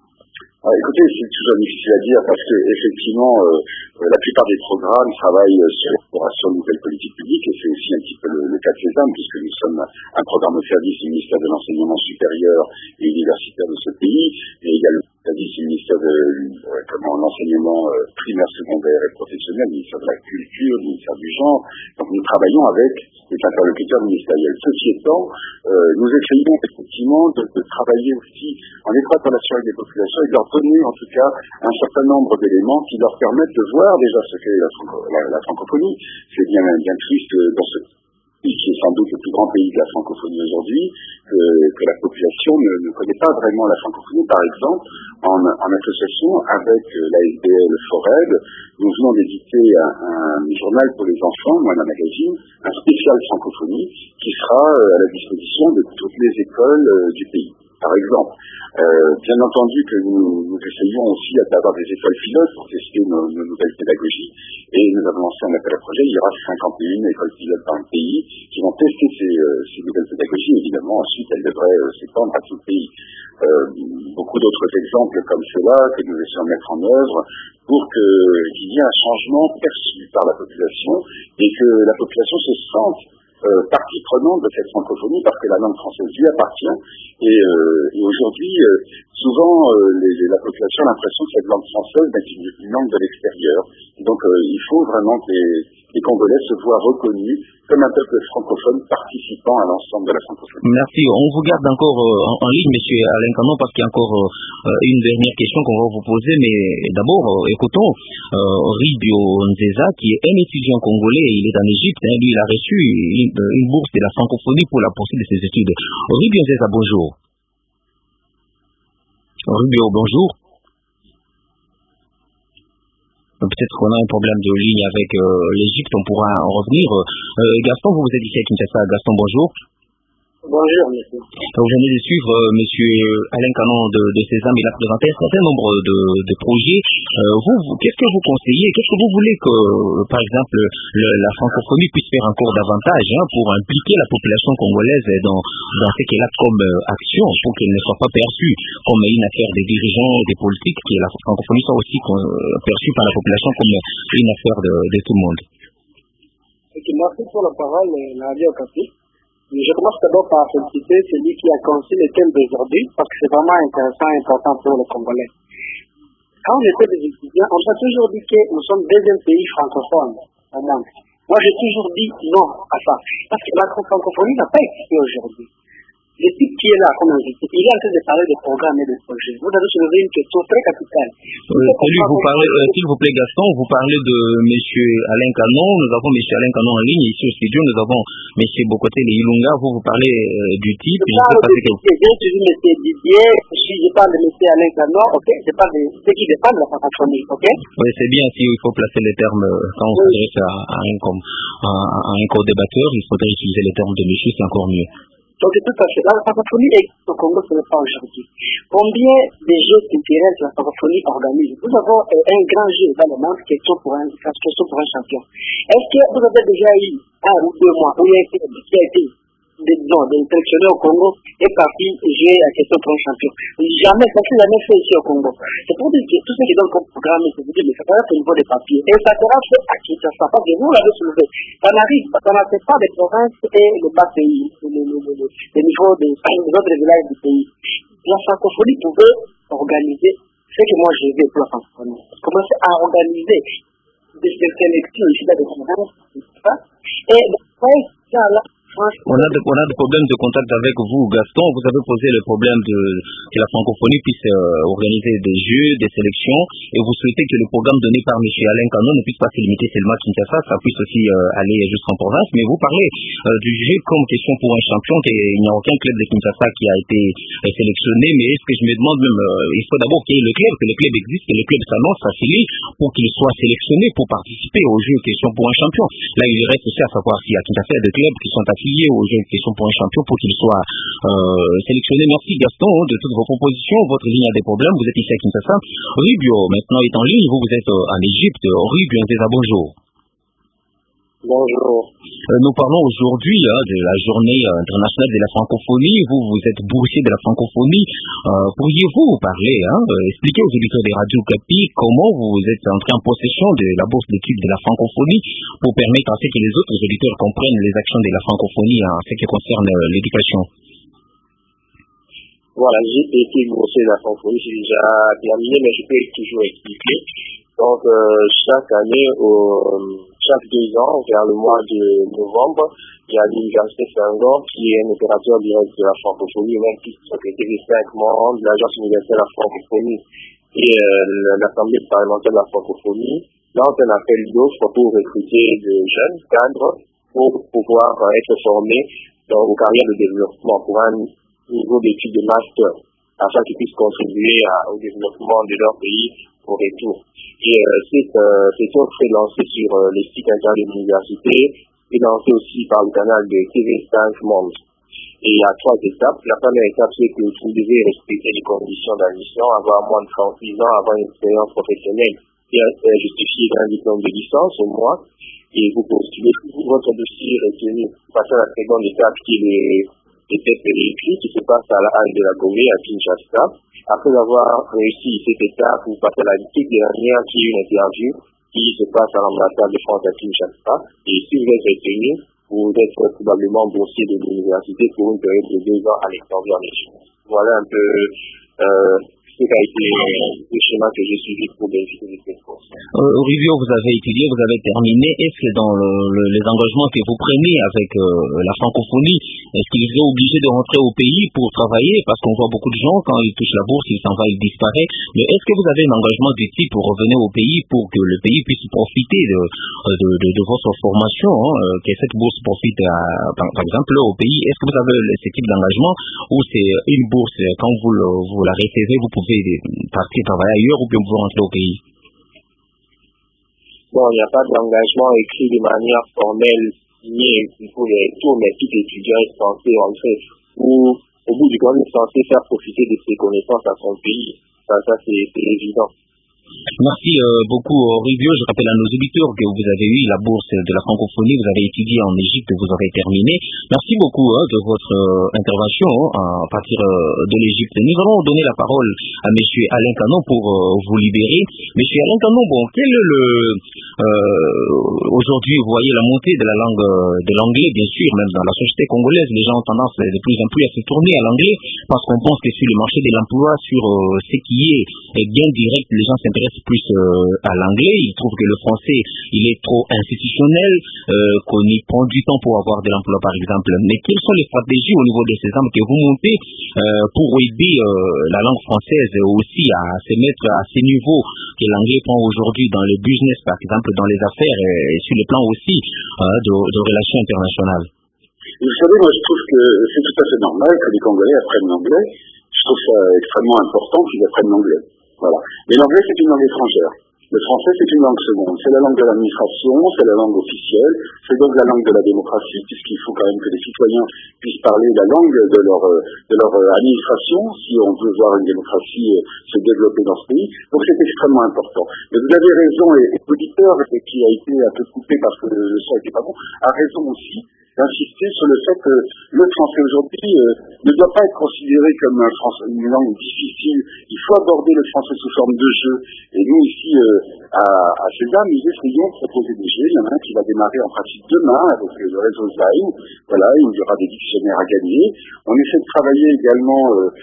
Écoutez, c'est toujours difficile à dire parce que effectivement, la plupart des programmes travaillent sur l'élaboration de nouvelles politiques publiques, et c'est aussi un petit peu le cas de Sésame, puisque nous sommes un programme au service du ministère de l'enseignement supérieur et universitaire de ce pays, et également au service du ministère de l'enseignement primaire, secondaire et professionnel, le ministère de la culture, le ministère du genre. Donc nous travaillons avec les interlocuteurs ministériels. Ceci étant, nous essayons effectivement de travailler aussi en étroite relation avec les populations et de leur donner en tout cas un certain nombre d'éléments qui leur permettent de voir déjà ce qu'est la francophonie. C'est bien triste dans ce pays qui est sans doute le plus grand pays de la francophonie aujourd'hui, que la population ne connaît pas vraiment la francophonie. Par exemple, en association avec l'ASBL Forel, nous venons d'éditer un journal pour les enfants, un magazine, un spécial francophonie, qui sera à la disposition de toutes les écoles du pays. Par exemple, bien entendu que nous essayons aussi d'avoir des écoles pilotes pour tester nos nouvelles pédagogies, et nous avons lancé un appel à projet. Il y aura 51 écoles pilotes dans le pays qui vont tester ces nouvelles pédagogies. Évidemment, ensuite, elles devraient s'étendre à tout le pays. Beaucoup d'autres exemples comme cela que nous essayons de mettre en œuvre pour qu'il y ait un changement perçu par la population et que la population se sente partie prenante de cette francophonie, parce que la langue française lui appartient, et aujourd'hui, souvent, la population a l'impression que cette langue française est une langue de l'extérieur. Donc, il faut vraiment que les Congolais se voient reconnus comme un peuple francophone participant à l'ensemble de la francophonie. Merci. On vous garde encore en ligne, monsieur Alain Canon, parce qu'il y a encore une dernière question qu'on va vous poser. Mais d'abord, écoutons Ribio Nzeza, qui est un étudiant congolais. Il est en Égypte. Lui, il a reçu une bourse de la francophonie pour la poursuite de ses études. Ribio Nzeza, bonjour. Ribio, bonjour. Peut-être qu'on a un problème de ligne avec l'Égypte, on pourra en revenir. Gaston, vous êtes ici à Kinshasa. Gaston, bonjour. Bonjour, monsieur. Vous venez de suivre monsieur Alain Canon de Sésame. Il a présenté un certain nombre de projets. Qu'est-ce que vous conseillez? Qu'est-ce que vous voulez que, par exemple, la francophonie puisse faire encore davantage pour impliquer la population congolaise dans ce qu'elle a comme action, pour qu'elle ne soit pas perçue comme une affaire des dirigeants et des politiques, que la francophonie soit aussi perçue par la population comme une affaire de tout le monde? Merci pour la parole, Nadia Okapi. Je commence d'abord par féliciter celui qui a conçu le thème d'aujourd'hui, parce que c'est vraiment intéressant et important pour les Congolais. Quand on était des étudiants, on a toujours dit que nous sommes le deuxième pays francophone au monde. Moi, j'ai toujours dit non à ça, parce que la francophonie n'a pas existé aujourd'hui. Le type qui est là, comme invité, il est en train de parler de programmes et de projets. Vous avez soulevé une question très capitale. S'il vous plaît, Gaston, vous parlez de M. Alain Canon. Nous avons M. Alain Canon en ligne ici au studio. Nous avons M. Bokoté Ilunga. Vous parlez du type. Je parle de M. Didier. Si je parle de M. Alain Canon, ok, je parle de ceux qui dépendent de la francophonie, ok? Oui, c'est bien si il faut placer les termes quand on s'adresse à un co-débatteur. Il faudrait utiliser les termes de monsieur, c'est encore mieux. Donc, tout à fait. La francophonie existe au Congo, ce n'est pas aujourd'hui. Combien de jeux culturels la francophonie organise? Nous avons un grand jeu dans le monde, question pour un champion. Est-ce que vous avez déjà eu 1 ou 2 mois où il y a été sélectionné au Congo et parti jouer à question pour un champion? Jamais, ça s'est jamais fait ici au Congo. C'est pour dire que tout ce qui donne comme programme, c'est de dire, mais ça sera au niveau des papiers. Et ça sera fait à Kinshasa, parce que vous l'avez soulevé. Ça n'arrive pas, ça n'affecte pas les provinces et le bas pays, le niveau des autres villages du pays. La francophonie pouvait organiser ce que moi j'ai vu pour la francophonie. Commencer à organiser des sélections ici dans des provinces, et là, on a des problèmes de contact avec vous, Gaston. Vous avez posé le problème que la francophonie puisse organiser des jeux, des sélections, et vous souhaitez que le programme donné par M. Alain Canon ne puisse pas se limiter seulement à Kinshasa, ça puisse aussi aller jusqu'en province. Mais vous parlez du jeu comme question pour un champion, qu'il n'y a aucun club de Kinshasa qui a été sélectionné. Mais est-ce que je me demande même, il faut d'abord qu'il y ait le club, que le club existe, que le club s'annonce, s'affilie, pour qu'il soit sélectionné pour participer au jeu question pour un champion. Là, il reste aussi à savoir s'il y a Kinshasa des clubs qui sont affiliés aux jeux question pour un champion pour qu'il soit sélectionné. Merci Gaston de toutes vos propositions. Votre ligne a des problèmes. Vous êtes ici à Kinshasa. Ribio maintenant est en ligne. Vous êtes en Égypte. Ribio Nzeza, bonjour. Bonjour. Nous parlons aujourd'hui de la journée internationale de la francophonie. Vous êtes boursier de la francophonie. Pourriez-vous parler, expliquer aux auditeurs des radios Okapi comment vous êtes entré en possession de la bourse d'études de la francophonie pour permettre à ce que les autres auditeurs comprennent les actions de la francophonie en ce qui concerne l'éducation? Voilà, j'ai été boursier de la francophonie, c'est déjà terminé, mais je peux toujours expliquer. Donc, chaque année, chaque 2 ans, vers le mois de novembre, il y a l'Université Senghor qui est un opérateur direct de la francophonie, même qui sont les 5 membres de l'Agence universelle de la francophonie et l'Assemblée parlementaire de la francophonie. Là, on fait un appel d'offres pour recruter de jeunes cadres pour pouvoir être formés aux carrières de développement pour un niveau d'études de master, afin qu'ils puissent contribuer au développement de leur pays au retour. Et cette offre est lancée sur le site internet de l'université et lancée aussi par le canal de TV5 Monde. Et il y a 3 étapes. La première étape, c'est que vous devez respecter les conditions d'admission, avoir moins de 36 ans, avoir une expérience professionnelle et justifier d'un diplôme de licence au moins. Et vous postulez votre dossier retenu. Vous passez à la seconde étape qui est l'étape écrite qui se passe à la halle de la Gomé à Kinshasa. Après avoir réussi cette étape, vous passez à la toute dernière qui est une interview qui se passe à l'ambassade de France à Kinshasa. Et si vous êtes retenu, vous êtes probablement boursier de l'université pour une période de 2 ans à l'extérieur des choses. Voilà un peu ce qui a été le schéma que j'ai suivi pour bénéficier de cette course. Rivio, vous avez étudié, vous avez terminé. Est-ce que dans les engagements que vous prenez avec la francophonie, est-ce qu'ils sont obligés de rentrer au pays pour travailler? Parce qu'on voit beaucoup de gens, quand ils touchent la bourse, ils s'en vont, ils disparaissent. Mais est-ce que vous avez un engagement du type pour revenir au pays pour que le pays puisse profiter de votre formation, que cette bourse profite, par exemple, au pays? Est-ce que vous avez ce type d'engagement ou c'est une bourse, quand vous la recevez, vous pouvez partir travailler ailleurs ou bien vous rentrer au pays? Bon, il n'y a pas d'engagement écrit de manière formelle signé pour tous mes petits étudiants censés rentrer ou au bout du compte censé faire profiter de ses connaissances à son pays. Ça c'est évident. Merci beaucoup Rivio. Je rappelle à nos auditeurs que vous avez eu la bourse de la francophonie, vous avez étudié en Égypte, vous avez terminé. Merci beaucoup de votre intervention à partir de l'Égypte. Nous allons donner la parole à monsieur Alain Canon pour vous libérer. Monsieur Alain Canon, bon, quel est aujourd'hui vous voyez la montée de la langue de l'anglais, bien sûr, même dans la société congolaise, les gens ont tendance de plus en plus à se tourner à l'anglais parce qu'on pense que sur le marché de l'emploi, sur ce qui est bien direct, les gens s'intéressent plus à l'anglais. Ils trouvent que le français, il est trop institutionnel, qu'on y prend du temps pour avoir de l'emploi, par exemple. Mais quelles sont les stratégies au niveau de ces armes que vous montez pour aider la langue française aussi à se mettre à ce niveau que l'anglais prend aujourd'hui dans le business, par exemple, dans les affaires et sur le plan aussi de relations internationales? Vous savez, moi je trouve que c'est tout à fait normal que les Congolais apprennent l'anglais. Je trouve ça extrêmement important qu'ils apprennent l'anglais. Voilà. Mais l'anglais, c'est une langue étrangère. Le français, c'est une langue seconde. C'est la langue de l'administration, c'est la langue officielle, c'est donc la langue de la démocratie, puisqu'il faut quand même que les citoyens puissent parler la langue de leur administration, si on veut voir une démocratie se développer dans ce pays. Donc c'est extrêmement important. Mais vous avez raison, et l'auditeur qui a été un peu coupé parce que le son n'était pas bon, a raison aussi d'insister sur le fait que le français aujourd'hui ne doit pas être considéré comme une langue difficile. Il faut aborder le français sous forme de jeu. Et nous ici, à César, nous essayons de proposer des jeux. Il y en a un qui va démarrer en principe demain avec le réseau Zaïm. Voilà, il y aura des dictionnaires à gagner. On essaie de travailler également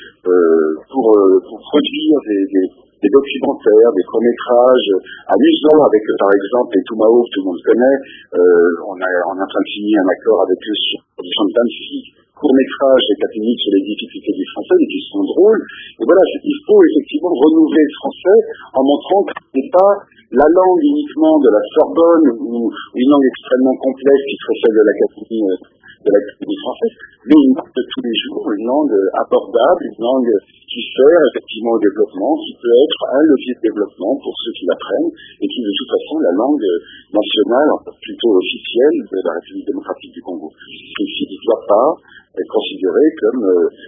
pour produire des documentaires, des courts-métrages amusants avec, par exemple, les Toumao, que tout le monde connaît. On est en train de signer un accord avec eux sur des magnifiques courts-métrages et 4 minutes sur les difficultés du français, des qui sont drôles. Et voilà, il faut effectivement renouveler le français en montrant que ce n'est pas la langue uniquement de la Sorbonne ou une langue extrêmement complexe qui serait celle de l'Académie française, mais une langue de tous les jours, une langue abordable, une langue qui sert effectivement au développement, qui peut être un levier de développement pour ceux qui l'apprennent, et qui est de toute façon la langue nationale, plutôt officielle, de la République démocratique du Congo. Et qui ne doit pas être considéré comme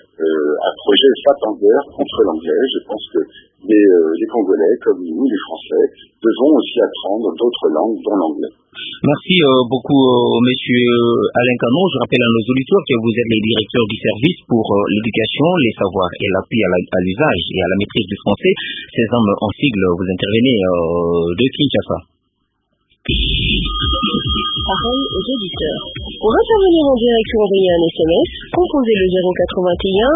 un projet Fat-Anger contre l'anglais. Je pense que les Congolais, comme nous, les Français, devons aussi apprendre d'autres langues, dont l'anglais. Merci beaucoup, monsieur Alain Canon. Je rappelle à nos auditeurs que vous êtes le directeur du service pour l'éducation, les savoirs et l'appui à l'usage et à la maîtrise du français. Ces hommes en sigle, vous intervenez de Kinshasa. Parole aux auditeurs. Pour intervenir en direct ou envoyer un SMS, composez le 081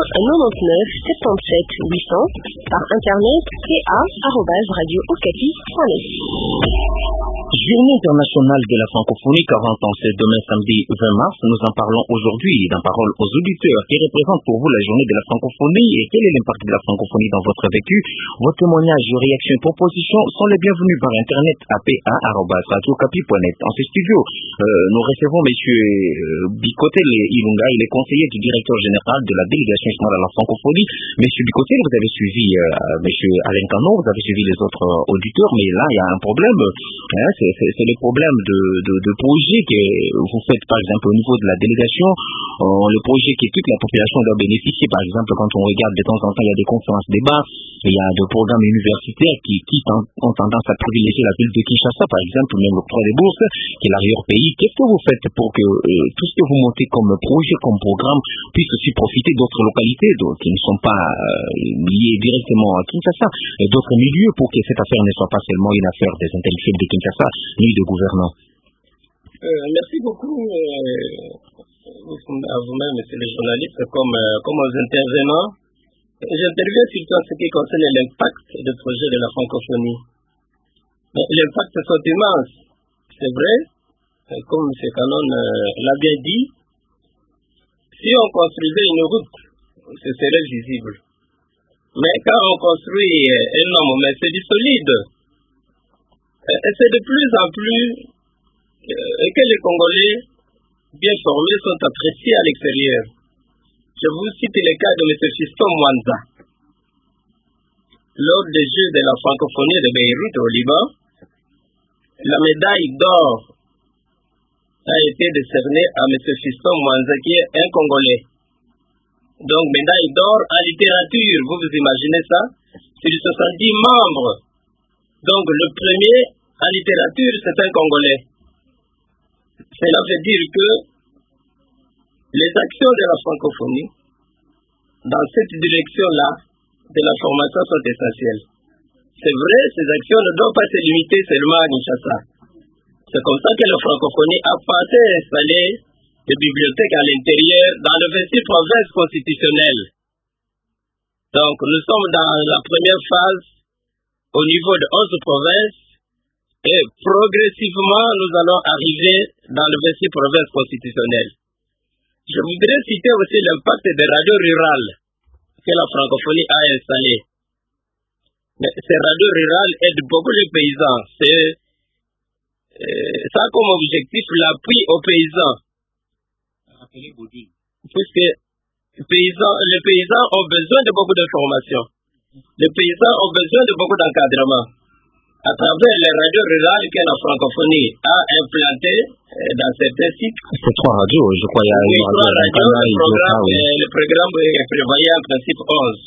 99 77 800 par internet ca@radiookapi.net. Journée internationale de la francophonie, 40 ans, c'est demain samedi 20 mars. Nous en parlons aujourd'hui dans Parole aux auditeurs. Qui représente pour vous la journée de la francophonie et quel est l'impact de la francophonie dans votre vécu? Vos témoignages, réactions et propositions sont les bienvenus par internet à pa@radiocapi.net. En ce studio, nous recevons monsieur Bikotel Ilunga, il est conseiller du directeur général de la délégation nationale à la francophonie. Monsieur Bikotel, vous avez suivi monsieur Alain Canon, vous avez suivi les autres auditeurs, mais là, il y a un problème. C'est le problème de projet que vous faites, par exemple, au niveau de la délégation, le projet que toute la population doit bénéficier. Par exemple, quand on regarde de temps en temps, il y a des conférences, débats, il y a des programmes universitaires qui ont tendance à privilégier la ville de Kinshasa, par exemple, même l'octroi des bourses, qui est l'arrière-pays. Qu'est-ce que vous faites pour que tout ce que vous montez comme projet, comme programme, puisse aussi profiter d'autres localités qui ne sont pas liées directement à Kinshasa et d'autres milieux pour que cette affaire ne soit pas seulement une affaire des intellectuels de Kinshasa, ni de gouvernants? Merci beaucoup à vous-même, monsieur les journalistes, comme aux intervenants. J'interviens surtout en ce qui concerne l'impact des projets de la francophonie. L'impact sont immenses, c'est vrai, comme M. Canon l'a bien dit. Si on construisait une route, ce serait visible. Mais quand on construit un homme, mais c'est du solide. Et c'est de plus en plus que les Congolais bien formés sont appréciés à l'extérieur. Je vous cite le cas de M. Fiston Mwanza. Lors des Jeux de la francophonie de Beyrouth au Liban, la médaille d'or a été décernée à M. Fiston Mwanza, qui est un Congolais. Donc, médaille d'or en littérature, vous vous imaginez ça? Sur 70 membres. Donc, le premier en littérature, c'est un Congolais. Cela veut dire que les actions de la francophonie, dans cette direction-là, de la formation sont essentielles. C'est vrai, ces actions ne doivent pas se limiter seulement à Kinshasa. C'est comme ça que la francophonie a pensé installer des bibliothèques à l'intérieur dans les 26 provinces constitutionnelles. Donc, nous sommes dans la première phase au niveau de 11 provinces et progressivement, nous allons arriver dans les 26 provinces constitutionnelles. Je voudrais citer aussi l'impact des radios rurales que la francophonie a installées. Mais ces radios rurales aident beaucoup les paysans. Ça a comme objectif l'appui aux paysans. Puisque les paysans ont besoin de beaucoup d'informations. Les paysans ont besoin de beaucoup d'encadrement. À travers les radios rurales que la francophonie a implantées dans certains sites. C'est 3 radios, je crois. Il y a oui, 3 radios. Le programme prévoyait en principe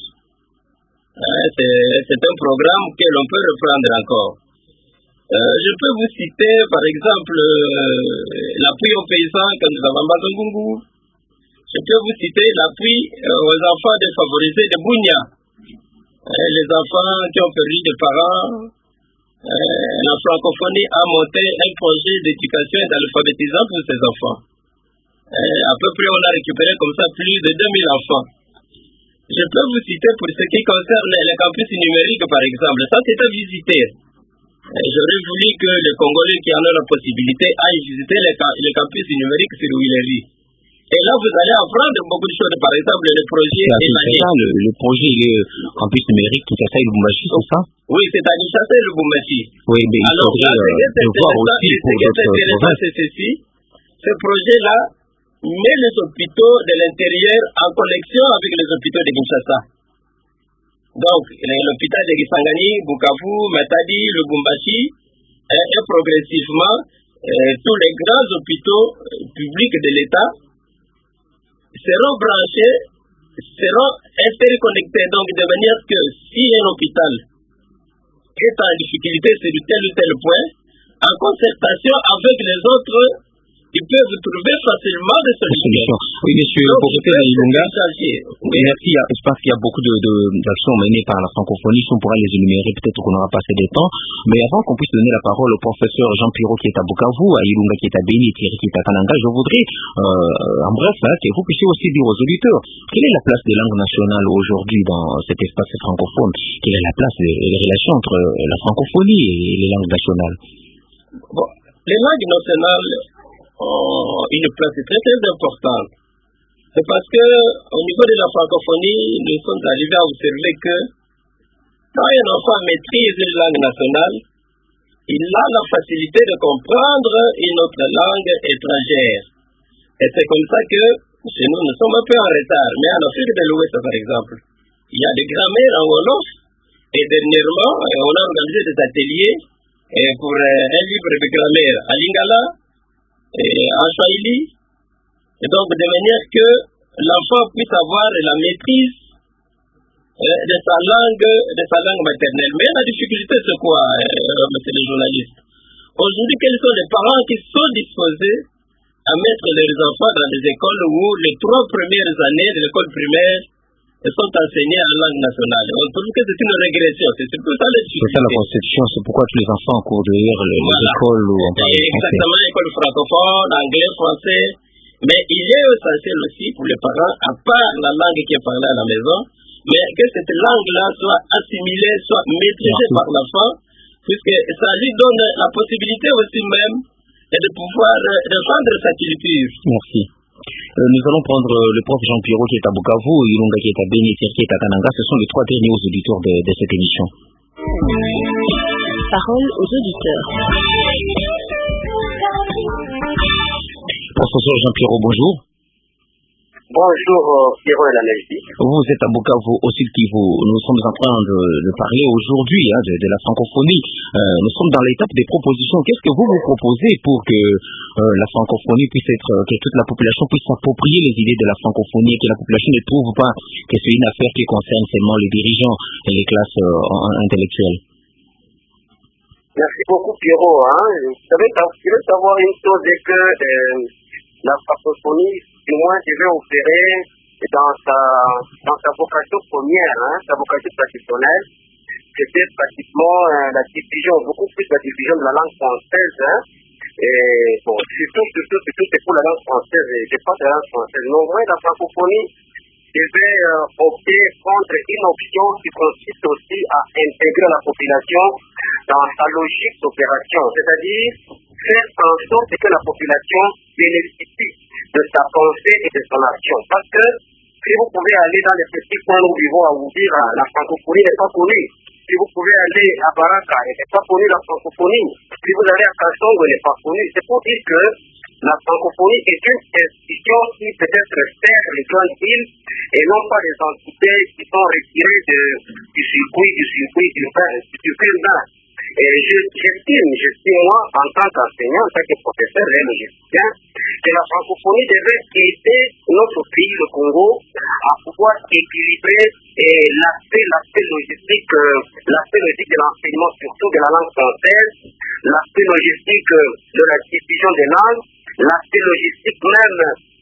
11. C'est un programme que l'on peut reprendre encore. Je peux vous citer, par exemple, l'appui aux paysans que nous avons à Bazongungu. Je peux vous citer l'appui aux enfants défavorisés de Bunia. Les enfants qui ont perdu des parents. La francophonie a monté un projet d'éducation et d'alphabétisation pour ces enfants. À peu près, on a récupéré comme ça plus de 2000 enfants. Je peux vous citer pour ce qui concerne les campus numériques, par exemple. Ça, c'est à visiter. J'aurais voulu que les Congolais qui en ont la possibilité aillent visiter les campus numériques sur Willery. Et là, vous allez apprendre beaucoup de choses. Par exemple, le projet le projet campus numérique tout à fait Lubumbashi, c'est ça? Oui, c'est à Kinshasa et Lubumbashi. Oui, mais il faudrait le voir aussi pour d'autres provinces. C'est ceci. Ce projet-là met les hôpitaux de l'intérieur en connexion avec les hôpitaux de Kinshasa. Donc, l'hôpital de Kisangani, Bukavu, Matadi, Lubumbashi, et progressivement, tous les grands hôpitaux publics de l'État seront branchés, seront interconnectés, donc de manière que si un hôpital est en difficulté sur tel ou tel point, en concertation avec les autres, ils peuvent trouver facilement des solutions. Oui, monsieur Professeur Ilunga, merci. Je pense qu'il y a beaucoup d'actions menées par la francophonie. Si on pourra les énumérer, peut-être qu'on n'aura pas assez de temps. Mais avant qu'on puisse donner la parole au professeur Jean Pirot qui est à Bukavu, à Ilunga qui est à Beni, Thierry qui est à Kananga, je voudrais, en bref, que vous puissiez aussi dire aux auditeurs quelle est la place des langues nationales aujourd'hui dans cet espace francophone. Quelle est la place des relations entre la francophonie et les langues nationales? Bon, les langues nationales une place très très importante. C'est parce que au niveau de la francophonie, nous sommes arrivés à observer que quand un enfant maîtrise une langue nationale, il a la facilité de comprendre une autre langue étrangère. Et c'est comme ça que chez nous, nous sommes un peu en retard. Mais en Afrique de l'Ouest, par exemple, il y a des grammaires en Wolof. Et dernièrement, on a organisé des ateliers pour un livre de grammaire à Lingala, en Swahili, et donc de manière que l'enfant puisse avoir la maîtrise de sa langue maternelle. Mais la difficulté, c'est quoi, monsieur le journaliste? Aujourd'hui, quels sont les parents qui sont disposés à mettre leurs enfants dans des écoles où les 3 premières années de l'école primaire sont enseignées en langue nationale? On trouve que c'est une régression, c'est surtout ça la difficulté. C'est ça la conception, c'est pourquoi tous les enfants courent d'ailleurs les écoles où on parle français. Exactement, école francophone, anglais, français. Mais il est essentiel aussi pour les parents, à part la langue qui est parlée à la maison, mais que cette langue-là soit assimilée, soit maîtrisée par l'enfant, puisque ça lui donne la possibilité aussi même de pouvoir défendre sa culture. Merci. Nous allons prendre le prof Jean Pierrot qui est à Bukavu, Ilunga qui est à Beni, qui est à Kananga. Ce sont les trois derniers auditeurs de cette émission. Parole aux auditeurs. Professeur Jean Pierrot, bonjour. Bonjour Pierrot et la Belgique. Vous êtes à Bukavu, au Sud Kivu. Nous sommes en train de parler aujourd'hui de la francophonie. Nous sommes dans l'étape des propositions. Qu'est-ce que vous proposez pour que la francophonie puisse que toute la population puisse s'approprier les idées de la francophonie et que la population ne trouve pas que c'est une affaire qui concerne seulement les dirigeants et les classes intellectuelles? Merci beaucoup Pierrot. Vous savez, je veux savoir une chose, c'est que la francophonie, du moins, devait opérer dans sa vocation première, sa vocation traditionnelle. C'était pratiquement la diffusion, beaucoup plus la diffusion de la langue française. Et bon, surtout, c'est pour la langue française, et je pense à la langue française. Non, ouais, la francophonie devait opter contre une option qui consiste aussi à intégrer la population dans sa logique d'opération, c'est-à-dire faire en sorte que la population bénéficie de sa pensée et de son action. Parce que si vous pouvez aller dans les petits coins où nous vivons à vous dire la francophonie n'est pas connue. Si vous pouvez aller à Baraka, elle n'est pas connue la francophonie. Si vous allez à Kassongo, elle n'est pas connue. C'est pour dire que la francophonie est une institution qui peut-être sert les grandes villes et non pas les entités qui sont retirées du circuit urbain. Et j'estime moi, en tant qu'enseignant, en tant que professeur et logicien, que la francophonie devrait aider notre pays, le Congo, à pouvoir équilibrer l'aspect logistique de l'enseignement, surtout de la langue française, l'aspect logistique de la diffusion des langues, l'aspect logistique même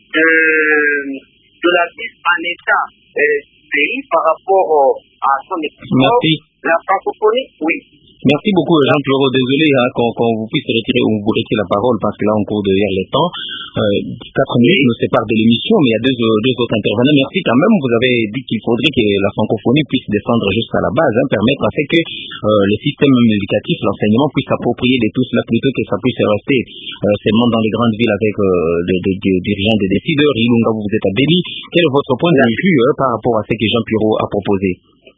de la vie en état pays par rapport à son équilibre. La francophonie, oui. Merci beaucoup Jean Pierrot. Désolé qu'on vous puisse retirer ou vous retirer la parole parce que là on court derrière les temps. 4 minutes nous séparent de l'émission, mais il y a deux autres intervenants. Merci quand même. Vous avez dit qu'il faudrait que la francophonie puisse descendre jusqu'à la base, permettre à ce que le système éducatif, l'enseignement puisse s'approprier de tout cela plutôt que ça puisse rester seulement dans les grandes villes avec des dirigeants, des décideurs. Ilunga, vous êtes à Beni. Quel est votre point de vue par rapport à ce que Jean Pierrot a proposé?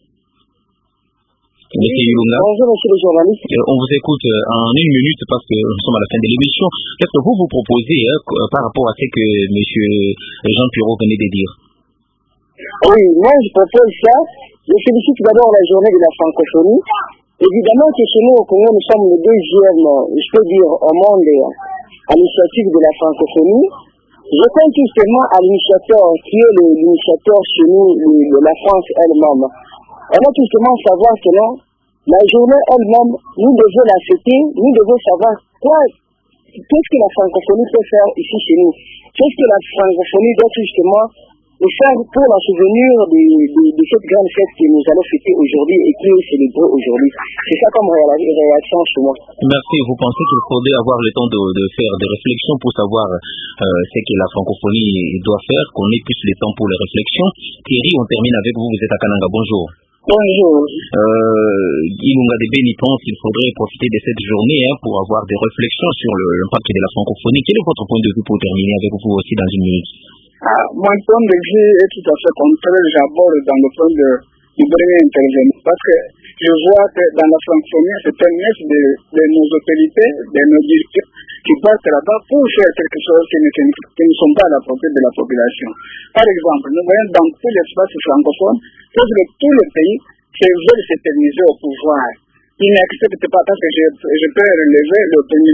Monsieur Ilunga. Bonjour, monsieur le journaliste. On vous écoute en 1 minute parce que nous sommes à la fin de l'émission. Qu'est-ce que vous proposez par rapport à ce que monsieur Jean Pierrot venait de dire? Oui, moi je propose ça. Je félicite d'abord la journée de la francophonie. Évidemment que chez nous au Congo, nous sommes le deuxième, je peux dire, au monde à l'initiative de la francophonie. Je compte justement à l'initiateur qui est l'initiateur chez nous de la France elle-même. On va tout simplement savoir que non, la journée elle-même, nous devons la fêter, nous devons savoir qu'est-ce que la francophonie peut faire ici chez nous. Qu'est-ce que la francophonie doit justement faire pour la souvenir de cette grande fête que nous allons fêter aujourd'hui et qui est célébrée aujourd'hui. C'est ça comme réaction chez moi. Merci. Vous pensez qu'il faudrait avoir le temps de faire des réflexions pour savoir ce que la francophonie doit faire, qu'on ait plus le temps pour les réflexions. Thierry, on termine avec vous. Vous êtes à Kananga. Bonjour. Bonjour. Ilunga de Beni pense qu'il faudrait profiter de cette journée pour avoir des réflexions sur l'impact de la francophonie. Quel est votre point de vue pour terminer avec vous aussi dans 1 minute? Mon point de vue est tout à fait contraire. J'aborde dans le point du premier intervenant. Parce que je vois que dans la francophonie, c'est un mix de nos autorités, de nos dirigeants qui partent là-bas pour faire quelque chose qui ne sont pas à la portée de la population. Par exemple, nous voyons dans tout l'espace francophone, presque tous les pays veulent s'éterniser au pouvoir. Ils n'acceptent pas, parce que je peux relever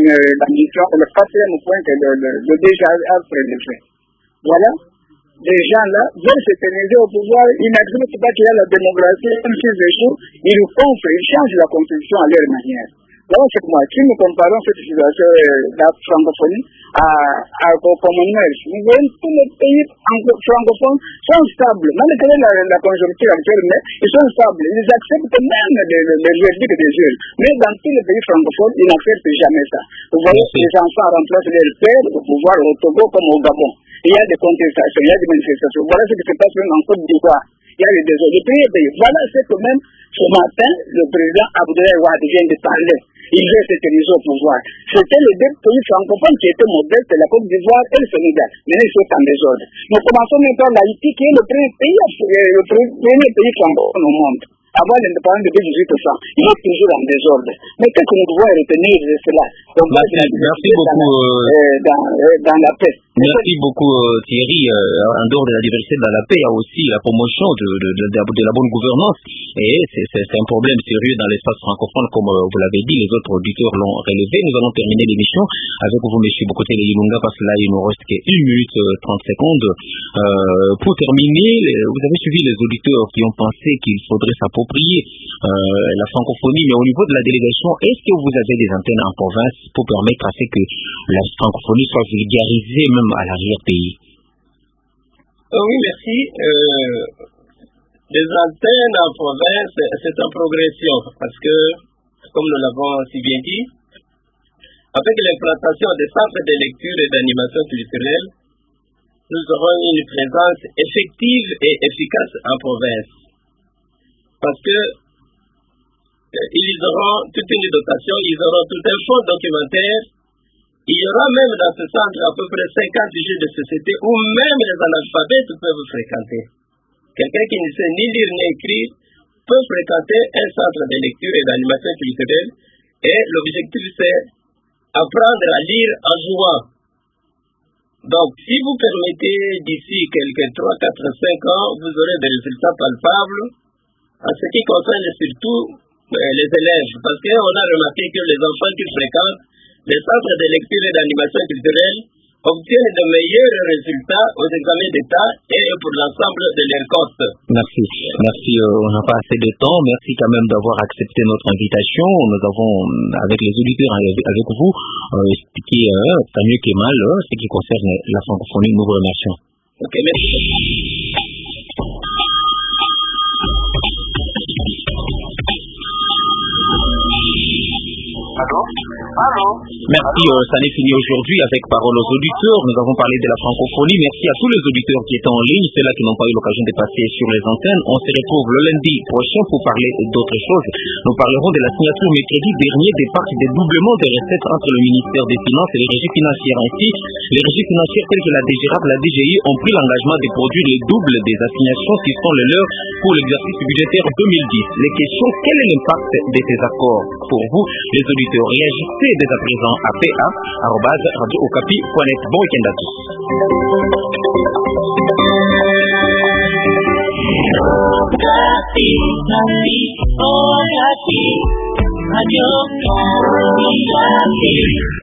le 4e point que le déjà a prélevé. Voilà. Des gens là veulent s'éterniser au pouvoir, ils n'acceptent pas qu'il y a la démocratie, même s'ils échouent, ils changent la constitution à leur manière. Donc c'est moi, si nous comparons cette situation de la francophonie au Commonwealth, nous voyons tous les pays francophones sont stables, malgré la conjoncture actuelle, mais ils sont stables, ils acceptent même les verdicts des juges. Mais dans tous les pays francophones, ils n'acceptent jamais ça. Vous voyez, les enfants remplacent leur père au pouvoir au Togo comme au Gabon. Il y a des contestations, il y a des manifestations. Voilà ce qui se passe même en Côte d'Ivoire. il y a le désordre. Le pays est payé. Voilà ce que même ce matin, le président Abdoulaye Wade vient de parler. Il veut s'éterniser au pouvoir. C'était les deux pays francophones qui étaient modestes, la Côte d'Ivoire et le Sénégal. Mais ils sont en désordre. Nous commençons maintenant l'Haïti, qui est le premier pays francophone au monde. Avant l'indépendance de 1800, il est toujours en désordre. Mais qu'est-ce que nous devons retenir de cela? Merci beaucoup. Dans la paix. Merci beaucoup Thierry. En dehors de la diversité dans la paix, il y a aussi la promotion de la bonne gouvernance. Et c'est un problème sérieux dans l'espace francophone, comme vous l'avez dit, les autres auditeurs l'ont relevé. Nous allons terminer l'émission avec vous, M. Bokotele Ilunga, parce que là, il nous reste que 1 minute 30 secondes. Pour terminer, vous avez suivi les auditeurs qui ont pensé qu'il faudrait s'approprier la francophonie, mais au niveau de la délégation, est-ce que vous avez des antennes en province pour permettre à ce que la francophonie soit vulgarisée même à l'arrière-pays? Oui, merci. Les antennes en province, c'est en progression, parce que, comme nous l'avons si bien dit, avec l'implantation des centres de lecture et d'animation culturelle, nous aurons une présence effective et efficace en province. Parce que ils auront toute une dotation, ils auront tout un fonds documentaire. Il y aura même dans ce centre à peu près 50 jeux de société où même les analphabètes peuvent fréquenter. Quelqu'un qui ne sait ni lire ni écrire peut fréquenter un centre de lecture et d'animation culturelle, et l'objectif c'est apprendre à lire en jouant. Donc si vous permettez d'ici quelques 3, 4, 5 ans, vous aurez des résultats palpables en ce qui concerne surtout les élèves, parce qu'on a remarqué que les enfants qui fréquentent les centres de lecture et d'animation culturelle obtiennent de meilleurs résultats aux examens d'État et pour l'ensemble de leurs cotes. Merci. Merci. On n'a pas assez de temps. Merci quand même d'avoir accepté notre invitation. Nous avons, avec les auditeurs, avec vous, expliqué tant mieux que mal ce qui concerne la francophonie. Nous vous remercions. Ok, merci. Allô? Merci, ça n'est fini aujourd'hui avec Parole aux auditeurs. Nous avons parlé de la francophonie. Merci à tous les auditeurs qui étaient en ligne, ceux-là qui n'ont pas eu l'occasion de passer sur les antennes. On se retrouve le lundi prochain pour parler d'autres choses. Nous parlerons de la signature mercredi dernier des pactes de doublement des recettes entre le ministère des Finances et les régies financières. Ainsi, les régies financières telles que la DGRAP, la DGI ont pris l'engagement de produire le double des assignations qui sont les leurs pour l'exercice budgétaire 2010. Les questions, quel est l'impact de ces accords pour vous, les auditeurs? Réagissez dès à présent à pa@radiookapi.net. Bon week-end à tous. Radio